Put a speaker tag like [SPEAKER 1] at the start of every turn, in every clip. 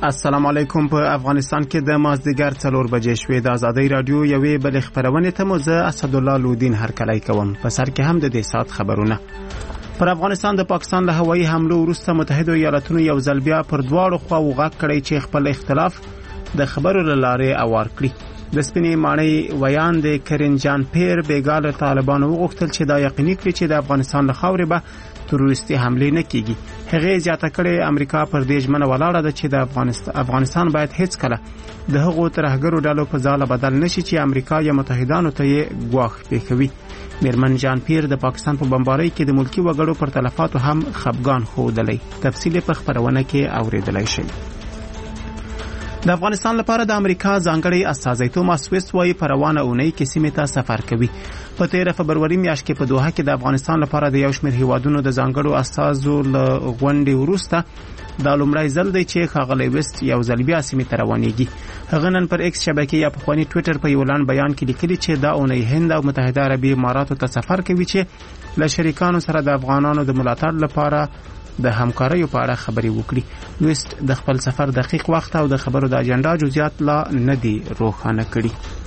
[SPEAKER 1] السلام علیکم. په افغانستان کې د مازدیګر 4 بجې شوې د ازادۍ رادیو یوې بلې خبرونه ته مو زه اسدالله لودین هرکلی کوم. په سر کې هم د دې سات خبرونه. پر افغانستان د پاکستان له هوایي حملو وروسته متحده ایالاتونو یو ځل بیا پر دواړو خواو غږ کړی چې خپل اختلاف د خبرو له لارې اوار کړي. د سپینې ماڼۍ ویان د کرین جان پیر بیګاله طالبانو وغوښتل چې دا یقیني کړي چې د افغانستان له خاورې به تروریستي حمله نه کیږي. هغه زیاته کړي امریکا پر دې ژمنه ولاړه ده چې د افغانستان باید هیڅ کله د هغو ترهګرو ډلو په ځاله بدل نشي چې امریکا یا متحدانو ته یې ګواښ پیښوي. میرمن جان پیر د پاکستان په بمبارۍ کې د ملکی وګړو پر تلفاتو هم خفګان ښودلی. تفصیل په خبرونه کې اوریدلای شئ. د افغانستان لپاره د امریکا ځانګړی استازی توماس ویست وايي په روانه اونۍ کې سیمې ته سفر کوي. په 13 فبروري میاشت کې په دوحه کې د افغانستان لپاره د یو شمېر هیوادونو د ځانګړو استازو له غونډې وروسته دا لومړی ځل دی چې ښاغلی ویست یو ځل بیا سیمې ته روانېږي. هغه نن پر ایکس شبکې یا پخواني ټویټر په یو لنډ بیان کې لیکلي چې دا اونۍ هند او متحده عربي اماراتو ته سفر کوي چې له شریکانو سره د افغانانو د ملاتړ لپاره د همکاریو په اړه خبرې وکړي. ویست د خپل سفر دقیق وخت او د خبرو د اجنډا جزئیات لا نه دي روښانه کړي.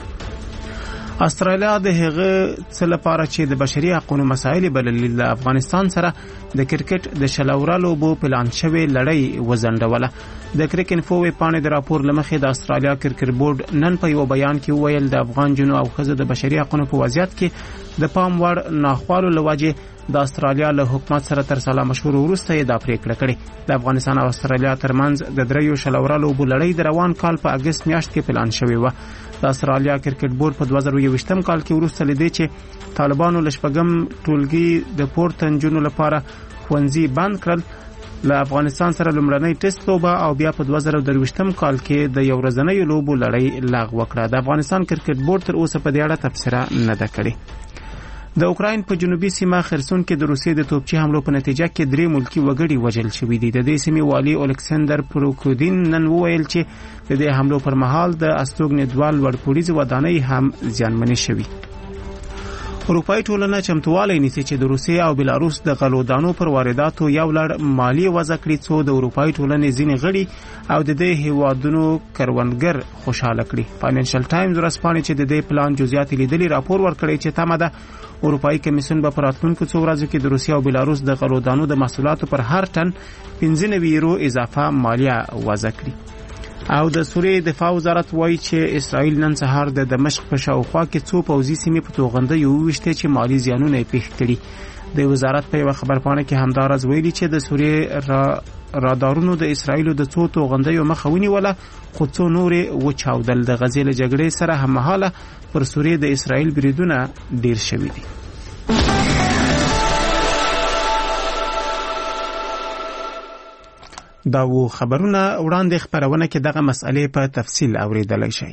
[SPEAKER 1] استرالیا د هغه څه لپاره چې د بشري حقوقو مسایل بللي د افغانستان سره د کرکټ د شلورا لوبو پلان شوی لړۍ وزندوله. د کرکټ انفو پاڼې د راپور لمخې د استرالیا کرکټ بورډ نن په یو بیان کې ویل د افغان جنو او ښځو د بشري حقوقو په وضعیت کې د پام وړ ناخوالو لوجه د استرالیا له حکومت سره تر سلا مشورو وروسته یې دا پریکړه کړې. د افغانستان او استرالیا ترمنځ د دریو شلورا لوبو لړۍ د روان کال په اگست میاشت کې پلان شوې و. د استرالیا کرکټ بورډ په 2021 کال کې وروسته لیدي چې طالبانو لشپګم ټولګي د پورته نجونو لپاره ښوونځي بند کړل. له افغانستان سره لومړنۍ ټیسټ لوبه او بیا په 2023 کال کې د یو ورځنۍ لوبو لړۍ لغوه کړه. د افغانستان کرکټ بورډ تر اوسه په دې اړه تبصره نه ده کړې. د اوکراین په جنوبي سیمه خرسون کې د روسیې د توپچي حملو په نتیجه کې 3 ملکی وګړي وژل شوي دي. د دې سیمې والي الیکساندر پروکودین نن وویل چې د دې حملو پر مهال د استوګنې دوال وړپوړیزه ودانۍ هم زیانمنې شوي. اروپایي ټولنه چمتووالی نیسي چې د روسیې او بلاروس د غلو دانو پر وارداتو یو لړ مالی وضع کړي څو د اروپایي ټولنې ځینې غړي او د دې هیوادونو کروندګر خوشاله کړي. فاینانشل ټایمز ورځپاڼې چې د دې پلان جزئیات لیدلي راپور ورکړی چې تمه ده اروپایي کمیسیون به په راتلونکو څو ورځو کې د روسیې او بلاروس د غلو دانو د محصولاتو پر هر ټن 95 یورو اضافه مالیه وضع کړي. او د سوریې دفاع وزارت وایي چې اسرائیل نن سهار د دمشق په شاوخوا کې څو پوځي سیمې په توغندیو وویشتې چې مالی زیانونه یې پېښ کړي. د وزارت په یوه خبرپاڼه کې همداراز ویلي چې د سوریې رادارونو د اسرائیلو د څو توغندیو مخه ونیوله خو څو نورې وچاودل. د غزې له جګړې سره هممهاله پر سوریې د اسرائیل بریدونه ډیر شوي دي. دا و خبرونه. وړاندې خبرونه کې دغه مسئلې په تفصیل اوریدلای شئ.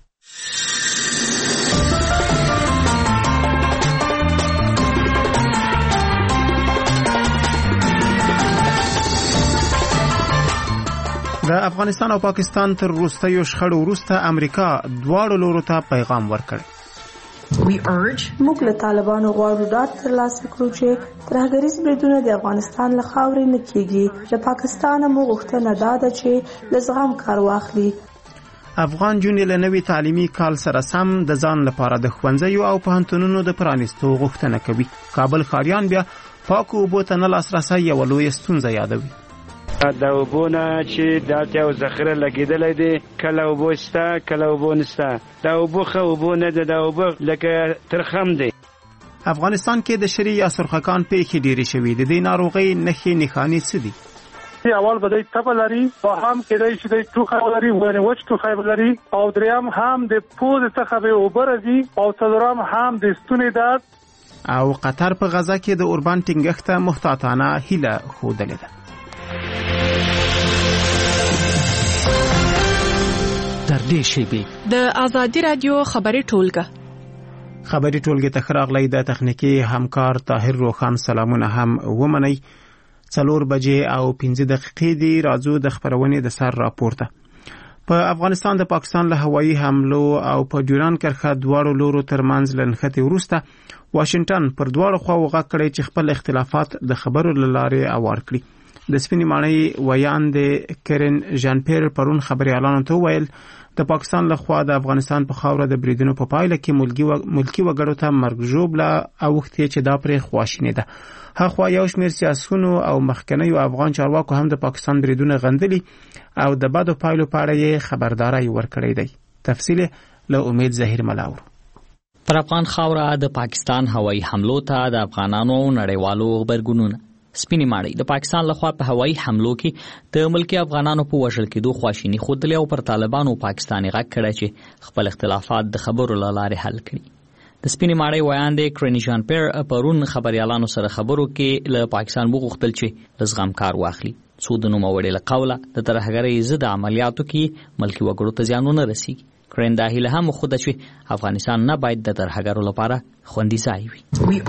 [SPEAKER 1] د افغانستان او پاکستان تر وروستیو شخړو وروسته امریکا دواړو لورو ته پیغام ورکړ.
[SPEAKER 2] موږ له طالبانو غواړو ډاډ ترلاسه کړو چې ترهګریز بریدونه د افغانستان له خاورې نه کیږي. له پاکستانه موږ غوښتنه دا ده چې له زغم کار واخلي.
[SPEAKER 1] افغان جونې له نوي تعلیمي کال سره سم د ځان لپاره د ښوونځیو او پوهنتونونو د پرانیستو غوښتنه کوي. کابل ښاریان بیا پاکو اوبو ته نه لاسرسی یوه لویه ستونزه یادوي.
[SPEAKER 3] د اوبو نه چې د اړتیاو ذخیره لګېدلی دی، کله اوبو شته کله اوبو نشته. د اوبو ښه اوبو نه ده، د اوبو لکه ترخم دی.
[SPEAKER 1] افغانستان کې د شری یا سرخکان پیښې ډېرې شوي. د دې ناروغۍ نښې نښانې څه دي؟
[SPEAKER 4] اول به د تبه لري او هم کېدای شي د ټوخی لري، ونه وچ ټوخی لري، او دریم هم د پوزې څخه به اوبه راځي، او څلورم هم د ستوني درد.
[SPEAKER 1] او قطر په غزه کې د اوربان ټینګښت محتاطانه هیله ښودلې ده.
[SPEAKER 5] در دې شیبې د ازادي رادیو خبري
[SPEAKER 1] ټولګه ته راغلی. د تخنیکی همکار طاهر روخان سلامونه هم ومني. 4 بجې او 15 دقیقې دی. راځو د خبرونې د سر راپورته. په افغانستان د پاکستان له هوایي حملو او په ډیوران کرښه دواړو لورو ترمنځ لنښتې وروسته واشنگټن پر دواړو خواو غږ کړی چې خپل اختلافات د خبرو له لارې اوار کړي. د سپینې ماڼۍ ویاند کرن ژان پیر پرون خبريالانو ته ویل د پاکستان لخوا د افغانستان په خاوره د بریدونو په پایله کې ملکی وګړو ته مرګ ژوبله اوختي چې دا پرې خواشینه ده. هغه یو شمېر سیاسيونو او مخکنیو افغان چارواکو هم د پاکستان بریدونه غندلي او د بدو پایلو په اړه یې خبرداري ورکړې ده. تفصیل له امید ظاهر ملاور.
[SPEAKER 6] پر افغان خاوره د پاکستان هوایي حملو ته د افغانانو نړیوالو غبرګونونه. سپینې ماڼۍ د پاکستان لخوا په هوایي حملو کې د ملکی افغانانو په وژل کېدو خواشیني ښودلې او پر طالبانو پاکستاني غږ کړی چې خپل اختلافات د خبرو له لارې حل کړي. د سپینې ماڼۍ ویاند کرن ژان پیر پرون خبريالانو سره خبرو کې له پاکستان وغوښتل چې له زغم کار واخلي څو د نوموړي له قوله د ترهګرۍ ضد عملیاتو کې ملکی وګړو ته زیانونه رسیږي. کرن دا هیله هم خوده چې افغانستان نه باید د ترهګرو لپاره خوندي ځای وي.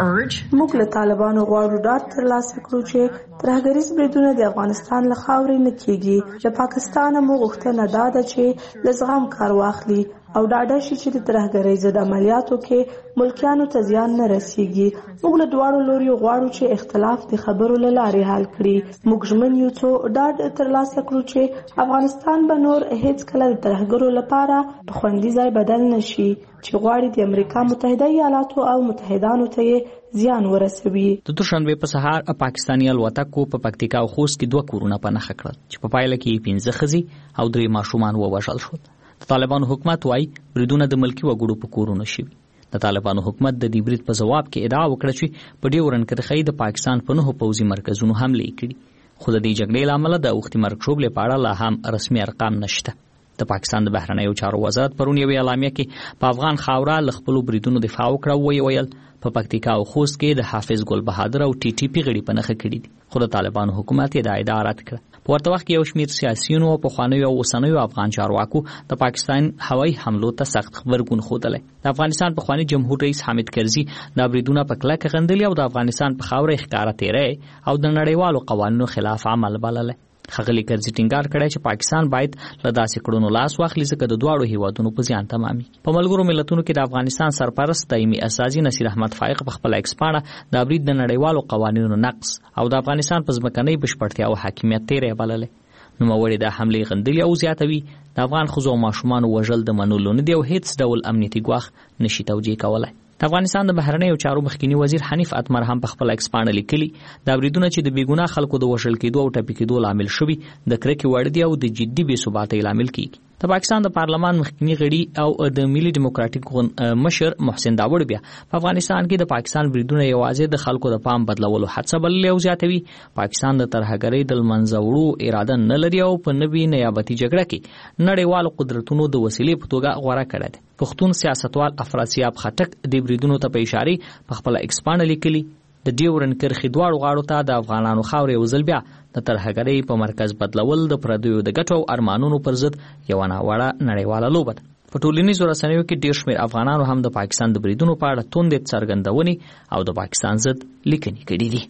[SPEAKER 2] موږ له طالبانو غواړو ډاډ ترلاسه کړو چې ترهګریز بریدونه د افغانستان له خاورې نه کیږي. له پاکستان مو غوښتنه دا ده چې له زغم کار واخلي او ډاډه شي چې د ترهګرۍ ضد عملیاتو کې ملکیانو ته زیان نه رسیږي. موږ له دواړو لوريو غواړو چې اختلاف د خبرو له لارې حل کړي. موږ ژمن یو څو ډاډ ترلاسه کړو چې افغانستان به نور هیڅ کله د ترهګرو لپاره په خوندي ځای بدل نشي چې غواړي د امریکا متحده ایالاتو او متحدانو ته زیان ورسوي.
[SPEAKER 6] د دوشنبه په سهار پاکستاني الوتکو په پکتیکا او خوست کې 2 کورونه په نښه کړل چې په پایله کې 15 ښځې او 3 ماشومان ووژل شول. د طالبانو حکومت وايي بریدونه د ملکی وګړو په کورونو شوي. د طالبانو حکومت د دې برید په جواب کې ادعا وکړه چې په ډیورن کرښې د پاکستان په 9 پوځي مرکزونو حمله کړې. خو د دې جګړې لامل د اوختي مرګ شوبلې په اړه لا هم رسمي ارقام نشته. د پاکستان د بهرنیو چارو وزارت پرون یو اعلامیه کې په افغان خاوره ل خپل بریدونو دفاع وکړه او ویل په پکتیکا او خوست کې د حافظ ګل بهادر او ټي ټي پی غړي په نخښه کړي دي. خو د طالبانو حکومت یې د ادعا رد کړ. په ورته وخت کې یو شمېر سیاسيونو او پخوانیو او اوسنیو افغان چارواکو د پاکستان هوایي حملو ته سخت خبرګون ښودلی. د افغانستان پخوانی جمهور رئیس حامد کرزي دا بریدونه په کلکه غندلي او د افغانستان په خاوره ښکاره تیری او د نړیوالو قوانینو خلاف عمل بللی. خغلی کرزي ټینګار کړی چې پاکستان باید له داسې کړنو لاس واخلي ځکه د دواړو هیوادونو په زیان تمامي. په ملګرو ملتونو کې د افغانستان سرپرست دایمي اساسي نصیر احمد فائق په خپل ایکس پاڼه د برید د نړیوالو قوانینو نقض او د افغانستان په ځمکنۍ بشپړتیا او حاکمیت تیری بللی. نوموړي د حملې غندلي او زیاتوي د افغان ښځو او ماشومانو وژل د منلو نه دي او هیڅ ډول امنیتي ګواښ نشي توجیه کولی. د افغانستان د بهرنیو چارو مخکنی وزیر حنیف اتمر هم په خپل ایکس پاڼه لیکلي دا بریدونه چې د بیګناه خلکو د وژل کېدو او ټپي کېدو لامل شوي د کرکې وړ دي او د جدي بې ثباتۍ لامل کیږي. د پاکستان د پارلمان مخکنی غړي او د ملي ډیموکراټیک مشر محسن داوړ بیا په افغانستان کې د پاکستان بریدونه یوازې د خلکو د پام بدلولو هڅه بللې او زیاتوي پاکستان د ترهګرۍ د منځوړو اراده نه لري او په نوي نیابتي جګړه کې نړیوالو قدرتونو د وسیلې په توګه غوړه کړې ده. پښتون سیاستوال افراسیاب خټک د بریدونو ته په اشاره په خپل ایکس پاڼه لیکلي د ډیورن کرښې دواړو غاړو ته د افغانانو خاورې یو ځل بیا د ترهګرۍ په مرکز بدلول د پردیو د ګټو او ارمانونو پر ضد یو ناوړه نړیواله لوبه ده. په ټولنیزو رسنیو کې ډېر شمېر افغانانو هم د پاکستان د بریدونو په اړه توندې څرګندونې او د پاکستان ضد لیکنې کړي دي.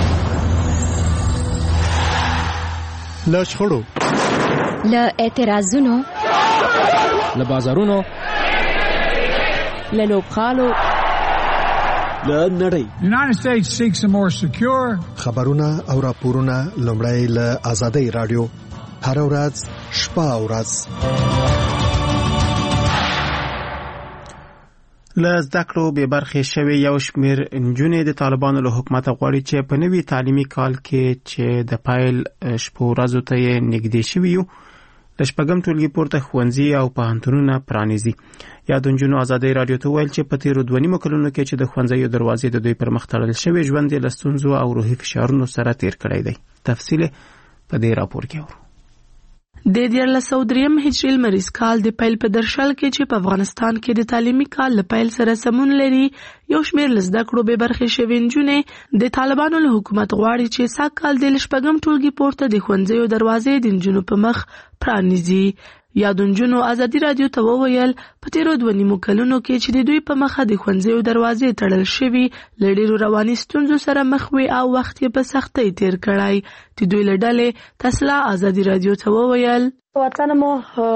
[SPEAKER 7] له شخړو،
[SPEAKER 5] له اعتراضونو،
[SPEAKER 7] له بازارونو،
[SPEAKER 5] له لوبغالو،
[SPEAKER 7] له نړۍ.
[SPEAKER 8] The United States seeks a more secure.
[SPEAKER 7] خبرونه او راپورونه لومړی له آزادۍ رادیو هر ورځ شپه او ورځ.
[SPEAKER 1] له زده کړو بې برخې شوی یو شمېر نجونې د طالبانو له حکومت غواړي چې په نوي تعلیمي کال کې چې د پیل شپو ورځو ته یې نږدې شوي یو د شپږم ټولګي پورته ښوونځي او پوهنتونونه پرانیزي. یاد نجونو آزادۍ رادیو ته ویل چې په تیرو 2.5 کلونو کې چې د ښوونځیو دروازې د دوی پر مخ تړل شوی ژوند یې له ستونزو او روحي فشارونو سره تیر کړی دی. تفصیل په دې راپور کې اورو.
[SPEAKER 2] د 1403 هجري لمریز کال د پیل په درشل کې چې په افغانستان کې د تعلیمي کال له پیل سره سمون لري یو شمېر له زده کړو بې برخې شوي نجونې د طالبانو له حکومت غواړي چې سږکال د شپږم ټولګي پورته د ښوونځیو دروازې د نجونو په مخ پرانیزي. یاد نجونو آزادي رادیو ته وویل په تیرو 2.5 کلونو کې چې د دوی په مخه د ښوونځیو دروازې تړل شوي له ډېرو رواني ستونزو سره مخ وي او وخت یې په سختۍ تیر کړی. د دوی له ډلې تسلا آزادي رادیو ته وویل وطن مو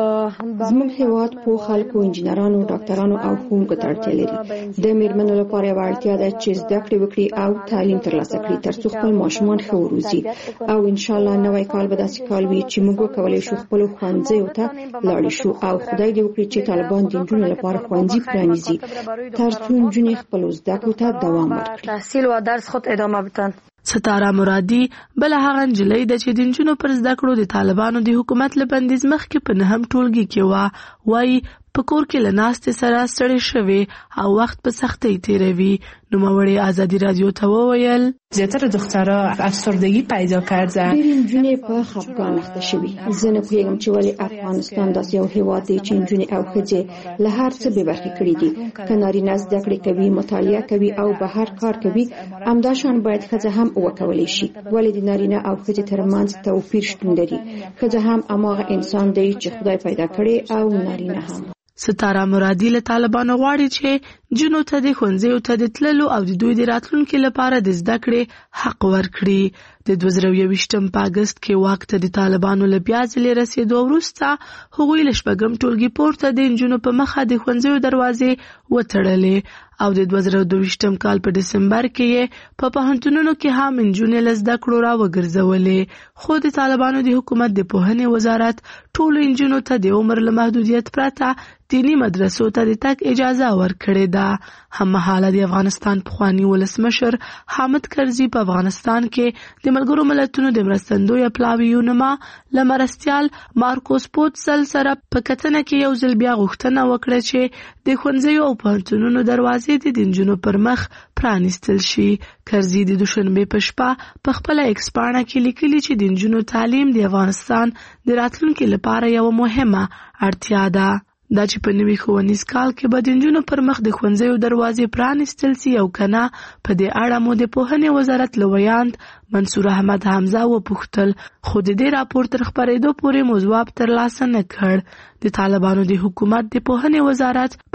[SPEAKER 9] زموږ هیواد په خلکو انجنیرانو ډاکټرانو او ښوونکو ته اړتیا لري. د میرمنو لپاره یوه اړتیا ده چې زده کړې وکړي او تعلیم ترلاسه کړي ترڅو خپل ماشومان ښه وروزي او انشاءالله نوی کال به داسې کال وي چې موږ وکولی شو خپلو ښوونځیو ته لاړې شو او خدای دې وکړي چې طالبان د نجونو لپاره ښوونځي پرانیزي ترڅو نجونې خپلو زده کړو ته دوام ورکړي.
[SPEAKER 2] تحصیل و درس خود ادامه بدن.
[SPEAKER 10] ستاره مرادي بل هغه نجلۍ ده چې د نجونو پر زده کړو د طالبانو د حکومت له بندیز مخکې په 9 ټولګي کې وایي په کور کې له ناستې سره ستړې شوې او وخت په سختۍ تیروي. نوموړې ازادي رادیو ته وویل
[SPEAKER 11] زیاتره دخترها افسردگی پیدا کردن.
[SPEAKER 9] ډېرې نجونې په خفګان اخته شوي. زه نه پوهېږم چې ولې افغانستان داسې یو هېواد دی چې نجونې او ښځې له هر څه بې برخې کړي دي. که نارینه زده کړې کوي مطالعه کوي او بهر کار کوي همدا شان باید ښځه هم وکولی شي. ولې د نارینه او ښځې ترمنځ توپیر شتون لري؟ ښځه هم هماغه انسان دی چې خدای پیدا کړی او نارینه هم.
[SPEAKER 10] ستاره مرادي له طالبانو غواړي چې جنو ته د ښوونځیو ته د تللو او د دوی د راتلونکي لپاره د زده کړې حق ورکړي. د 2021 په اگست کې واک ته د طالبانو له بیا ځلې رسېدو وروسته هغوی له 4 ټولګي پورته د نجونو په مخه د ښوونځیو دروازې وتړلې او د 2022 کال په دسمبر کې په پوهنتونونو کې هم نجونې له زده کړو را وګرځولې. خو د طالبانو د حکومت د پوهنې وزارت ټولو نجونو ته د عمر له محدودیت پرته دینی مدرسو ته د تګ اجازه ورکړې ده. هممهاله د افغانستان پخوانی ولسمشر حامد کرزي په افغانستان کې د ملګرو ملتونو د مرستندوی پلاوي یونما لمرستيال مارکوس پوتسل سره په کتنه کې یو ځل بیا غوښتنه وکړه چې د ښوونځیو او پوهنتونونو دروازې د نجونو پر مخ پرانیستل شي. کرزي د دوشنبه په شپه په خپل ایکس پاڼه کې لیکلي چې د نجونو تعلیم د افغانستان د راتلونکي لپاره یو مهمه اړتیا ده. دا چې په نوي ښوونیز کال کې به د نجونو پر مخ د ښوونځیو دروازې پرانیستل سي او کنه په دې اړه مو د پوهنې وزارت لویاند منصور احمد حمزه وپوښتل خو د دې راپور تر خپرېدو پورې مو ځواب ترلاسه نه کړ. د طالبانو د حکومت د پوهنې وزارت په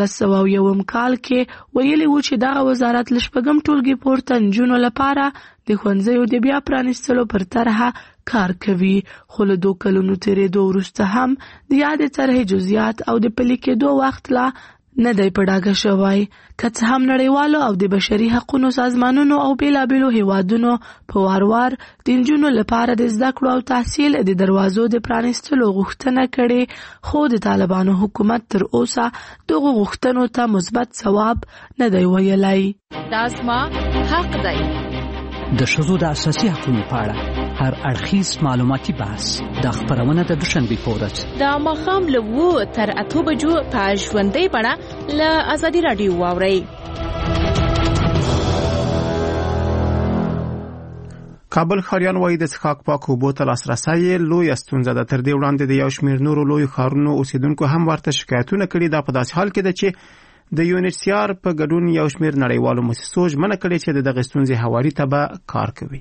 [SPEAKER 10] 1401 کال کې ویلي و چې دغه وزارت له 4 ټولګي پورته نجونو لپاره د ښوونځیو د بیا پرانیستلو پر طرحه کار کوي. خو له 2 کلونو تیرېدو وروسته هم د یادې طرحې جزئیات او د پلي کېدو وخت لا نه دی په ډاګه شوی. که څه هم نړیوالو او د بشري حقوقو سازمانونو او بیلابیلو هیوادونو په وار د نجونو لپاره د زده کړو او تحصیل د دروازو د پرانیستلو غوښتنه کړې خو د طالبانو حکومت تر اوسه دغه غوښتنو ته مثبت ځواب نه دی ویلی.
[SPEAKER 5] دا زما حق دی.
[SPEAKER 12] د ښځو د اساسي حقوقو په اړه هر اړخیز معلوماتي بحث د خبرونه د دوشنبه په ورځ
[SPEAKER 5] د ماښام له 7 تر 8 بجو په ژوندۍ بڼه له ازادي رادیو واورئ.
[SPEAKER 1] کابل ښاریان وایي د څښاک پاکو اوبو ته لاسرسی لویه ستونزه ده. تر دې وړاندې د یو شمېر نورو لویو ښارونو اوسیدونکو هم ورته شکایتونه کړي. دا په داسې حال کې ده چې د UNHCR په ګډون یو شمېر نړیوالو مؤسسو ژمنه کړې چې د دغې ستونزې هواري ته به کار کوي.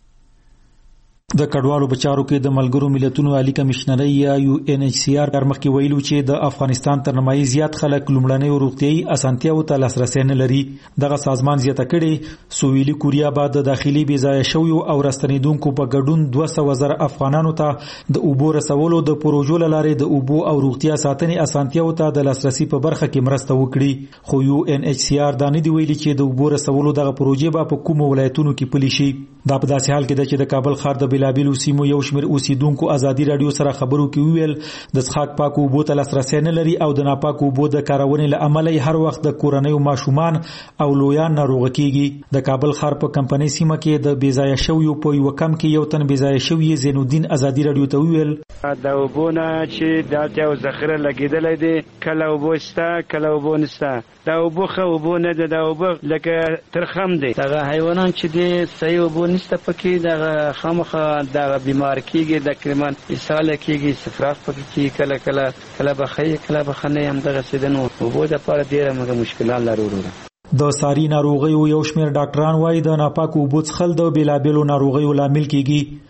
[SPEAKER 13] د کډوالو بچارو کې د ملګرو ملتونو عالی کمشنري یا UNHCR مخکې ویلو چې د افغانستان تر نمایي زیات خلک لومړنۍ روغتيایي اسانتیاو ته لاسرسي نه لري. دغه سازمان زیاته کړي سویلي کوریا بعد د داخلي بې ځای شویو او راستنیدونکو په ګډون 200,000 افغانانو ته د اوبو رسولو د پروژو لارې د اوبو او روغتیا ساتنې اسانتیاو ته د لاسرسي په برخه کې مرسته وکړي. خو UNHCR دا نه دی ویلي چې د اوبو رسولو دغه پروژې به په کومو ولایتونو کې پلي شي. دا په داسې حال کې ده چې د کابل ښار د بلابلو سیمو یو شمېر اوسیدونکو ازادي رادیو سره خبرو کې ویل د څښاک پاکو اوبو ته لاسرسی نه لري او د ناپاکو اوبو د کارونې له امله هر وخت د کورنیو ماشومان او لویان ناروغه کیږي. د کابل ښار په کمپنۍ سیمه کې د بې ځایه شویو په یو کم کې یو تن بې ځایه شوی زین الدین ازادي رادیو ته ویل
[SPEAKER 3] د اوبو نه چې دلته یو ذخیره لګېدلی دی کله اوبو شته کله اوبو نشته. د اوبو ښه اوبو نه ده. د اوبو لکه ترخم دی. دغه حیوانان چې دی صحیح اوبو نشته پکې دغه خامخا دغه بیمار کیږي تقریبا اسهال کیږي استفراغ پکې کیږي کله به ښه کله به ښه نه همدغه څه ده. نو اوبو دپاره ډېره موږ مشکلات لرو.
[SPEAKER 13] د ساري ناروغیو یو شمېر ډاکټران وایي د ناپاکو اوبو څښل د بېلابېلو ناروغیو لامل کیږي.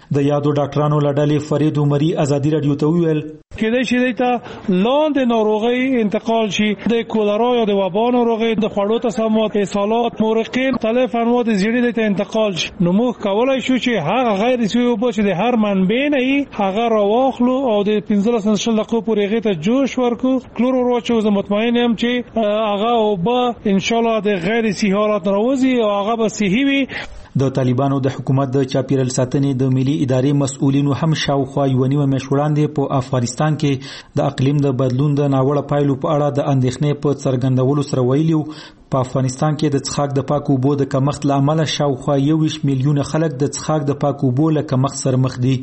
[SPEAKER 13] د یادو ډاکټرانو لړلې فرید عمري ازادي رادیو ته ویل
[SPEAKER 4] کېدای شي دیتا لاندې ناروغي انتقال شي د کولرا یا د وبا ناروغي د خوړو تسممات اسهالات مورقین مختلف انواع د زیړي د انتقال شي نو موږ کولای شو چې هغه غیر سوي وبو چې د هر منبع نه هغه راواخلو او د 15 دقیقو پورې هغه ته جوش ورکو کلور ورچو زه مطمئن یم چې هغه وبا ان شاء الله د غیر صحي حالات راوځي او هغه به صحي وي.
[SPEAKER 13] د طالبانو د حکومت د چاپیرل ساتنې د ملي ادارې مسؤلینو هم شاوخوا یو نیمه میاشت وړاندې په افغانستان کې د اقلیم د بدلون د ناوړه پایلو په اړه د اندېښنې په څرګندولو سره ویلي په افغانستان کې د څښاک د پاکو اوبو د کمښت له امله شاوخوا 21 میلیونه خلک د څښاک د پاکو اوبو له کمښت سره مخ دي.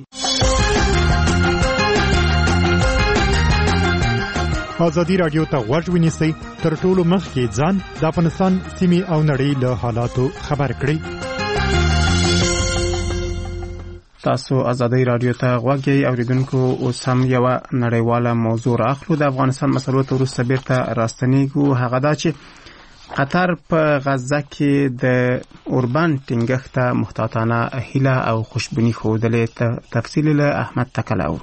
[SPEAKER 14] ازادي رادیو ته غوږ ونیسئ تر ټولو مخکې ځان د افغانستان سیمې او نړۍ له حالاتو خبر کړئ.
[SPEAKER 1] تاسو ازادي رادیو ته غوږ یې اوریدونکو اوس هم یو نړیواله موضوع راخلو. د افغانستان مسلو ته وروسته بیرته راستنیږو. هغه دا چې قطر په غزه کې د اوربان ټینګښت ته محتاطانه هیله او خوشبیني ښودلې. تفصیل له احمد تکلاو.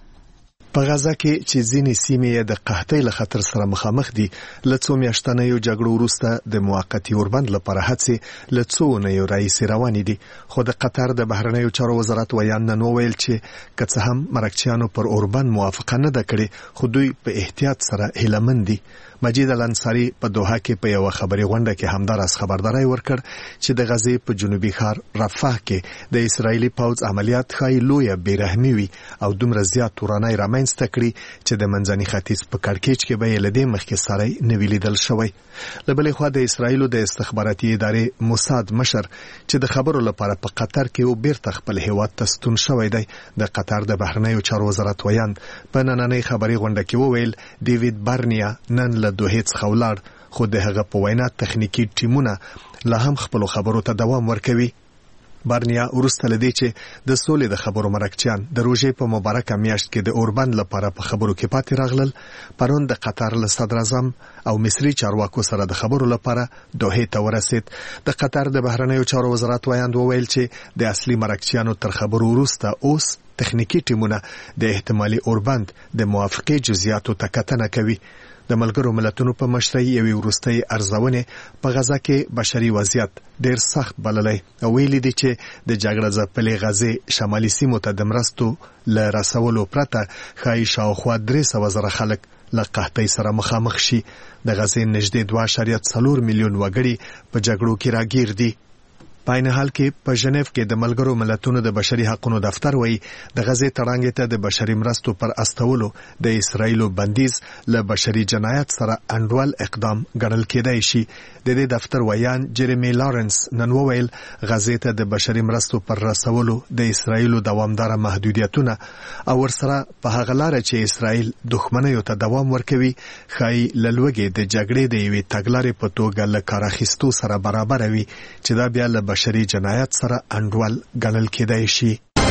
[SPEAKER 7] په غزه کې چې ځینې سیمې د قحطۍ له خطر سره مخامخ دي له څو میاشتنو جګړو وروسته د موقتی اوربند لپاره هڅې له څو نه راځي روانې دي خو د قطر د بهرنیو چارو وزارت ویان نن ویل چې کڅ هم مرکچیانو پر اوربند موافقه نه ده کړې خو دوی په احتیاط سره هیلمن دي. مجید الانصاری په دوحه کې په یو خبري غونډه کې همدارس خبرداري ورکړ چې د غزې په جنوبي ښار رفح کې د اسرایلی پوځ عملیات خای لویه بیرحمي وي او دومره زیات تورانای رامنځته کړي چې د منځني ختیځ په کړکېچ کې به لدې مخکې سره نوی لیدل شوی. لبلې خو د اسرایلو د استخباراتي ادارې موساد مشر چې د خبرو لپاره په قطر کې او بیرته خپل هیواد ته ستون شوی دی د قطر د بهرنیو چارو وزارت ویان په نننۍ خبري غونډه کې وویل ډیوید بارنیا نن له دوه هیڅ خولار خو د هغه په وینا تخنیکی ټیمونه لا هم خپل خبرو ته دوام ورکوي. بارنیا ورسته لدی چې د سولې د خبرو مرکچیان د روزې په مبارکه میاشت کې د اوربند لپاره په خبرو کې پاتې راغلل. پرون د قطر له صدر اعظم او مصری چارواکو سره د خبرو لپاره دوحه ته ورسید. د قطر د بهرنیو چارو وزارت ویاند وویل چې د اصلي مرکچیانو تر خبرو وروسته اوس تخنیکی ټیمونه د احتمالي اوربند د موافقې جزئیاتو ته کتنه کوي. د ملګرو ملتونو په مشرۍ یوې وروستۍ ارزونې په غزه کې بشري وضعیت ډېر سخت بللی او ویلي دي چې د جګړه ځپلې غزې شمالي سیمو ته د مرستو له رسولو پرته ښایي شاوخوا 300,000 خلک له قحطۍ سره مخامخ شي. د غزې نږدې 2.4 میلیون وګړي په جګړو کې راګیر دي. په عین حال کې په ژنیف کې د ملګرو ملتونو د بشري حقوقو دفتر وایي د غزې تړانګې ته د بشري مرستو پر استولو د اسرایلو بندیز له بشري جنایت سره انډول اقدام ګڼل کېدای شي. د دې دفتر ویان جيرمي لارنس نن وویل غزې ته د بشري مرستو پر رسولو د اسرایلو دوامدار محدودیتونه او ورسره په هغه لار چې اسرایل دښمنیو ته دوام ورکوي خای لږه د جګړې د یوې تګلارې په توګه له کار اخیستو سره برابر وي چې دا بیا له بشري جنایت سره انډول ګڼل کېدای شي.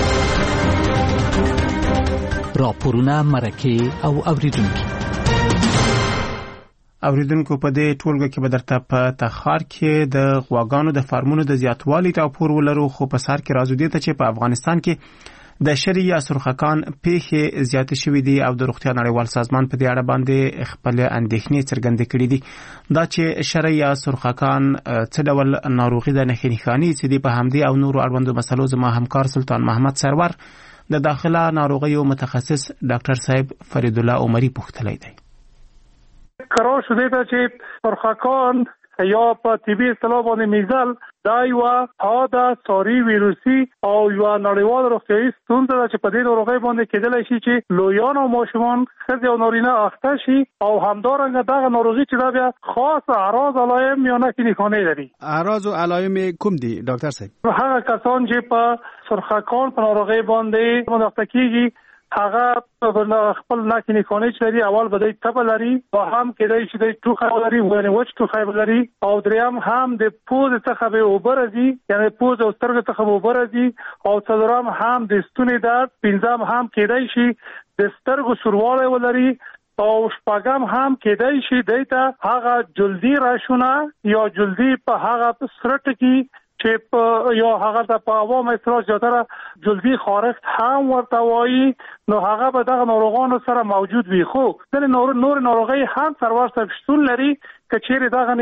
[SPEAKER 12] راپورونه مرکه او اوریدونکو
[SPEAKER 1] په دې ټولګه کې به درته په تخار کې د غواګانو د فارمونو د زیاتوالي راپور ولرو. خو په سر کې راځو دې ته چې په افغانستان کې د شری یا سرخکان پیښې زیات شوې دي او د روغتیا نړیوال سازمان په دې اړه باندې خپل اندېښنې څرګندې کړې دي. دا چې شری یا سرخکان څه ډول ناروغي ده نښې چې دي په همدې او نورو اړوندو مسلو زما همکار سلطان محمد سرور د داخله ناروغیو متخصص ډاکټر صاحب فرید الله عمری پوښتلی دی.
[SPEAKER 4] قرار شده تا چې سرخکان یا په طبي اصطلاح باندې میزل دا یو حاده ساری ویروسي او یو نړیوال روغتیايي ستونزه ده چې په دې ناروغۍ باندې کېدلی شي چې لویان او ماشومان ښځې او نارینه اخته شي او همدارنګه دغه ناروغي چې دا بیا خاص اعراض علایم یا نښې لري.
[SPEAKER 15] اعراض او علایم کوم دي ډاکټر صاحب؟
[SPEAKER 4] هغه کسان چې په سرخکان په ناروغۍ باندې مدافع کیږي هغه خپل نښې لري. اول به د تبه لري او هم کېدای شي د ټوخی لري ونه وچ ټوخی لري او دریم هم د پوز څخه به اوبه راځي یعنی پوز او سترګو څخه به اوبه راځي او څلورم هم د ستوني درد پنځم هم کېدای شي د سترګو سوروالی ولري او شپږم هم کېدای شي دته هغه جلدی راشونه یا جلدی په هغه سرټ کې چې یو هغه د په عوامو اصطلاح زیاتره جلدی خارښت هم ورته وایي، نو هغه به دغه ناروغانو سره موجود وي. خو ځینې نور ناروغۍ هم سرور صاحب شتون لري که چیرې دغه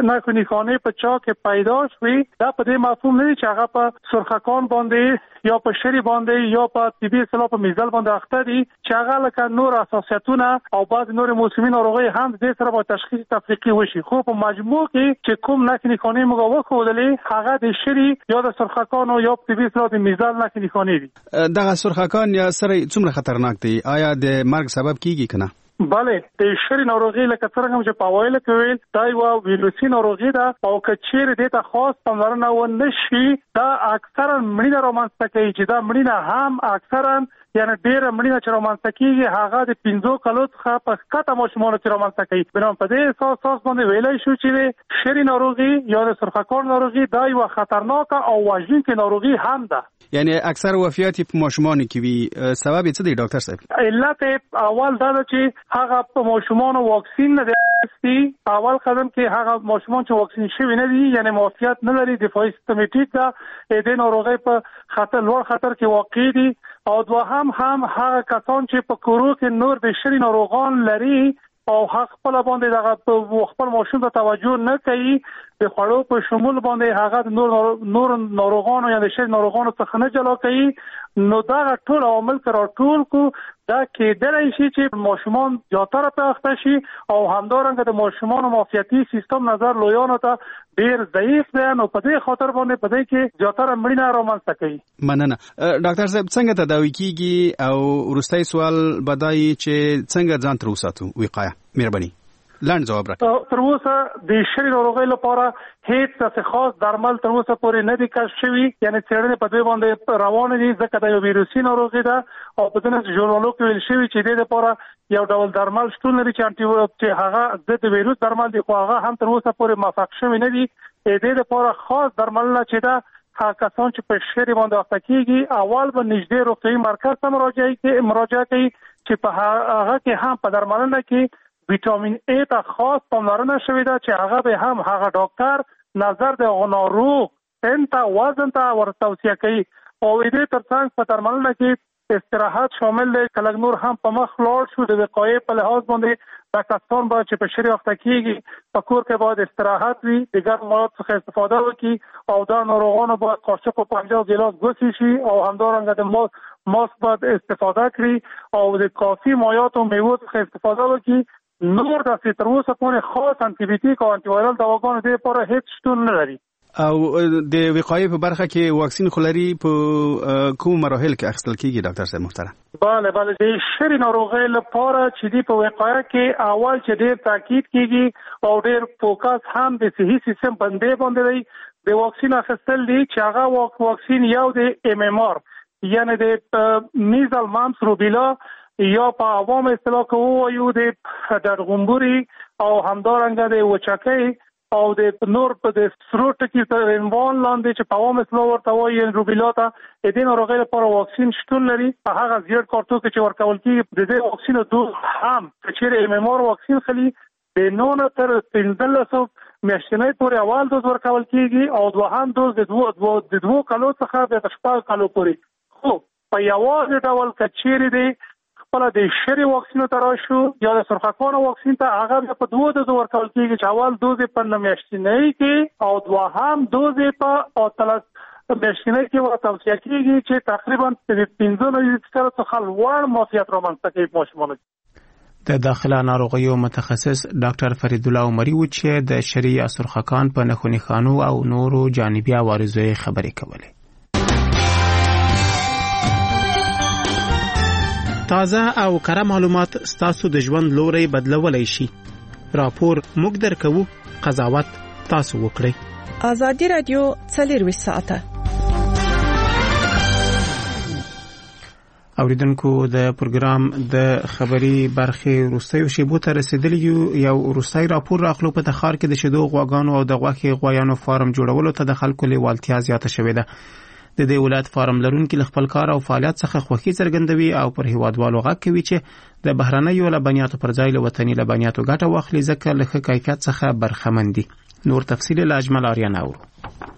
[SPEAKER 4] نښانې په چا کې پیدا شوي، دا په دې مفهوم نه دي چې هغه په سرخکان باندې یا په شری باندې یا په طبي اصطلاح په میزل باندې اخته دي، چې هغه لکه نور اساسیتونه او بعض نور موسمي ناروغۍ هم دې سره په تشخیص تفریقي وشي. خو په مجموع کې چې کوم نښانې موږ وښودلې هغه د شری یا د سرخکان یا په طبي اصطلاح د میزل نښانې دي.
[SPEAKER 15] دغه سرخکان یا سره څومره خطرناک دي؟ آیا د مرګ سبب کیږي کنه؟
[SPEAKER 4] بله، د شری ناروغي لکه څنګه چې په اوایل کې ویل دا یو ویروسي ناروغي ده او که چیرې دې ته خاص پاملرنه ونه شي دا اکثرا مړینه رامنځته کوي، چې دا مړینه هم اکثرا یعنی ډېر مړینه چې رامنځته کیږي هغه د 15 کالو څخه په ښکته ماشومانو کې رامنځته کوي. بنابراین په دې اساس باندې ویلای شو چې شری ناروغي یا د سرخکان ناروغي دا یو خطرناک او وژونکې ناروغي هم ده.
[SPEAKER 15] یعنی اکثر وفیات په ماشومانو کې وي. سبب څه دی ډاکټر صاحب؟
[SPEAKER 4] علت اول دا ده چې هغه په ماشومانو واکسین نه دی. اول قدم کې هغه ماشومان چې واکسین شوي نه دي یعنی معافیت نه لري، دفاعي سیستم ټیټ ده، د ناروغۍ په خطر لوړ خطر کې واقع دي. او دوهم هم هغه کسان چې په کورو کې نور د شری ناروغان لري او حق خپل باندې دغه خپل ماشوم ته توجه نه کوي، د خوړو په شمول باندې هغه د نور ناروغانو یا د شری ناروغانو څخه نه جلا کوي، نو دا ټول عوامل ټول کو دا کېدای شي چې ماشومان زیاتره په اخته شي او همدارنګه د ماشومان معافیتي سیستم نظر لویانو ته ډیر ضعیف دی، نو په دې خاطر باندې په دې کې زیاتره مړینه رامنځته کوي.
[SPEAKER 15] مننه ډاکټر صاحب. څنګه تداوی کیږي او وروستي سوال بدای چې څنګه ځان تر وساتو وقایه؟ مهرباني لاندې جواب راکړئ.
[SPEAKER 4] تر اوسه د شری ناروغۍ لپاره هیڅ څه خاص درمل تر اوسه پورې نه دي کشف شوي، یعنی څېړنې په دې باندې روانې دي ځکه دا یو ویروسي ناروغي ده او په ځینو ژورنالو کې ویل شوي چې دې لپاره یو ډول درمل شتون لري چې هغه ضد ویروس درمل دي، خو هغه هم تر اوسه پورې موفق شوي نه دي. دې لپاره خاص درملونه چې دا هغه کسان چې په شری باندې اخته کیږي اول به نږدې روغتیايي مرکز ته مراجعه کوي چې په هغه کې هم په درملنه کې ویټامین ای ته خاص پاملرنه شوې ده چې هغه به هم هغه ډاکټر نظر د ناروغ انت وزن ته ورتوصیه کوي او دې ترڅنګ په درملنه کې استراحت شامل دی. کله نور هم په مخ لاړ شو د وقایې په لحاظ باندې دا کسان به چې په شری اخته کیږي په کور کې باید استراحت وي، د ګرم موادو څخه استفاده وکړي او دا ناروغانو باید قاشق او پنجه ګیلاس ګوسي شي او همدارنګه د ماسک باید استفاده کړي او د کافي مایعات او میوو څخه استفاده وکړي. نور د تر اوسه پورې خاص انټي بیوټیک او انټي وایرل دواګانو دې لپاره هیڅ شتون نه لري.
[SPEAKER 15] او د وقایې په برخه کې واکسین خلري په کوم مراحل کې اخیستل کیږي ډاکټر صاحب محترم؟
[SPEAKER 4] بله د شری ناروغۍ لپاره چې دی په وقایه کې اول چې ډیر تاکید کیږي او ډیر فوکس هم د صحي سیستم باندې دی د واکسین اخیستل دي چې هغه واکسین یو د ام ام آر یعنی د میزل مامس روبیلا یا په عوام اصطلاح کې وایو د درغومبوري او همدارنګه د وچکۍ او د نور په د سروټ کې تر انوان لاندې چې په عوام اصطلاح ورته وایي روبیلا ته د دې ناروغۍ لپاره واکسین شتون لري. په هغه زیات کارتو کې چې ورکول کېږي د دې واکسین دوز هم چې ام ام آر واکسین خلی د 9 تر 15 میاشتنۍ پورې اول دوز ورکول کېږي او دوهم دوز د 2 کالو څخه د 14 کالو پورې. خو په یوازې ډول کچېری دی خپل د شری واکسینو ته راشو یا د سرخکانو واکسین ته هغه په 2 دوز ورکول کېږي چې اول دوز په 9 میاشتنۍ کې او دوهم دوز په 13 میاشتنۍ کې ورته کېږي چې تقریبا 15 څخه لوړ معافیت رامنځته کوي ماشومانو.
[SPEAKER 1] د داخله ناروغیو متخصص ډاکټر فرید الله عمری و چې د شری یا سرخکان په نښانو او نورو جانبي عوارضو خبرې کولې. تازه او کره معلومات ستاسو د ژوند لوري بدلولای شي. راپور موږ درکو، قضاوت تاسو وکړئ.
[SPEAKER 5] ازادي رادیو 24 ساعته.
[SPEAKER 1] اوریدونکو د پروګرام د خبري برخه وروستیو شیبو ته رسیدلی یو وروستي راپور راخلو په تخار کې د شیدو غواګانو او د غوښې غوایانو فارم جوړولو ته د خلکو لیوالتیا زیاته شوې ده. د دې ولایت فارم لرونکي له خپل کار او فعالیت څخه خوښي څرګندوي او پر هیوادوالو غږ کوي چې د بهرنیو لبنیاتو پر ځای له وطني لبنیاتو ګټه واخلي ځکه له ښه کیفیت څخه برخمن دي. نور تفصیل له اجمل آریان اورو.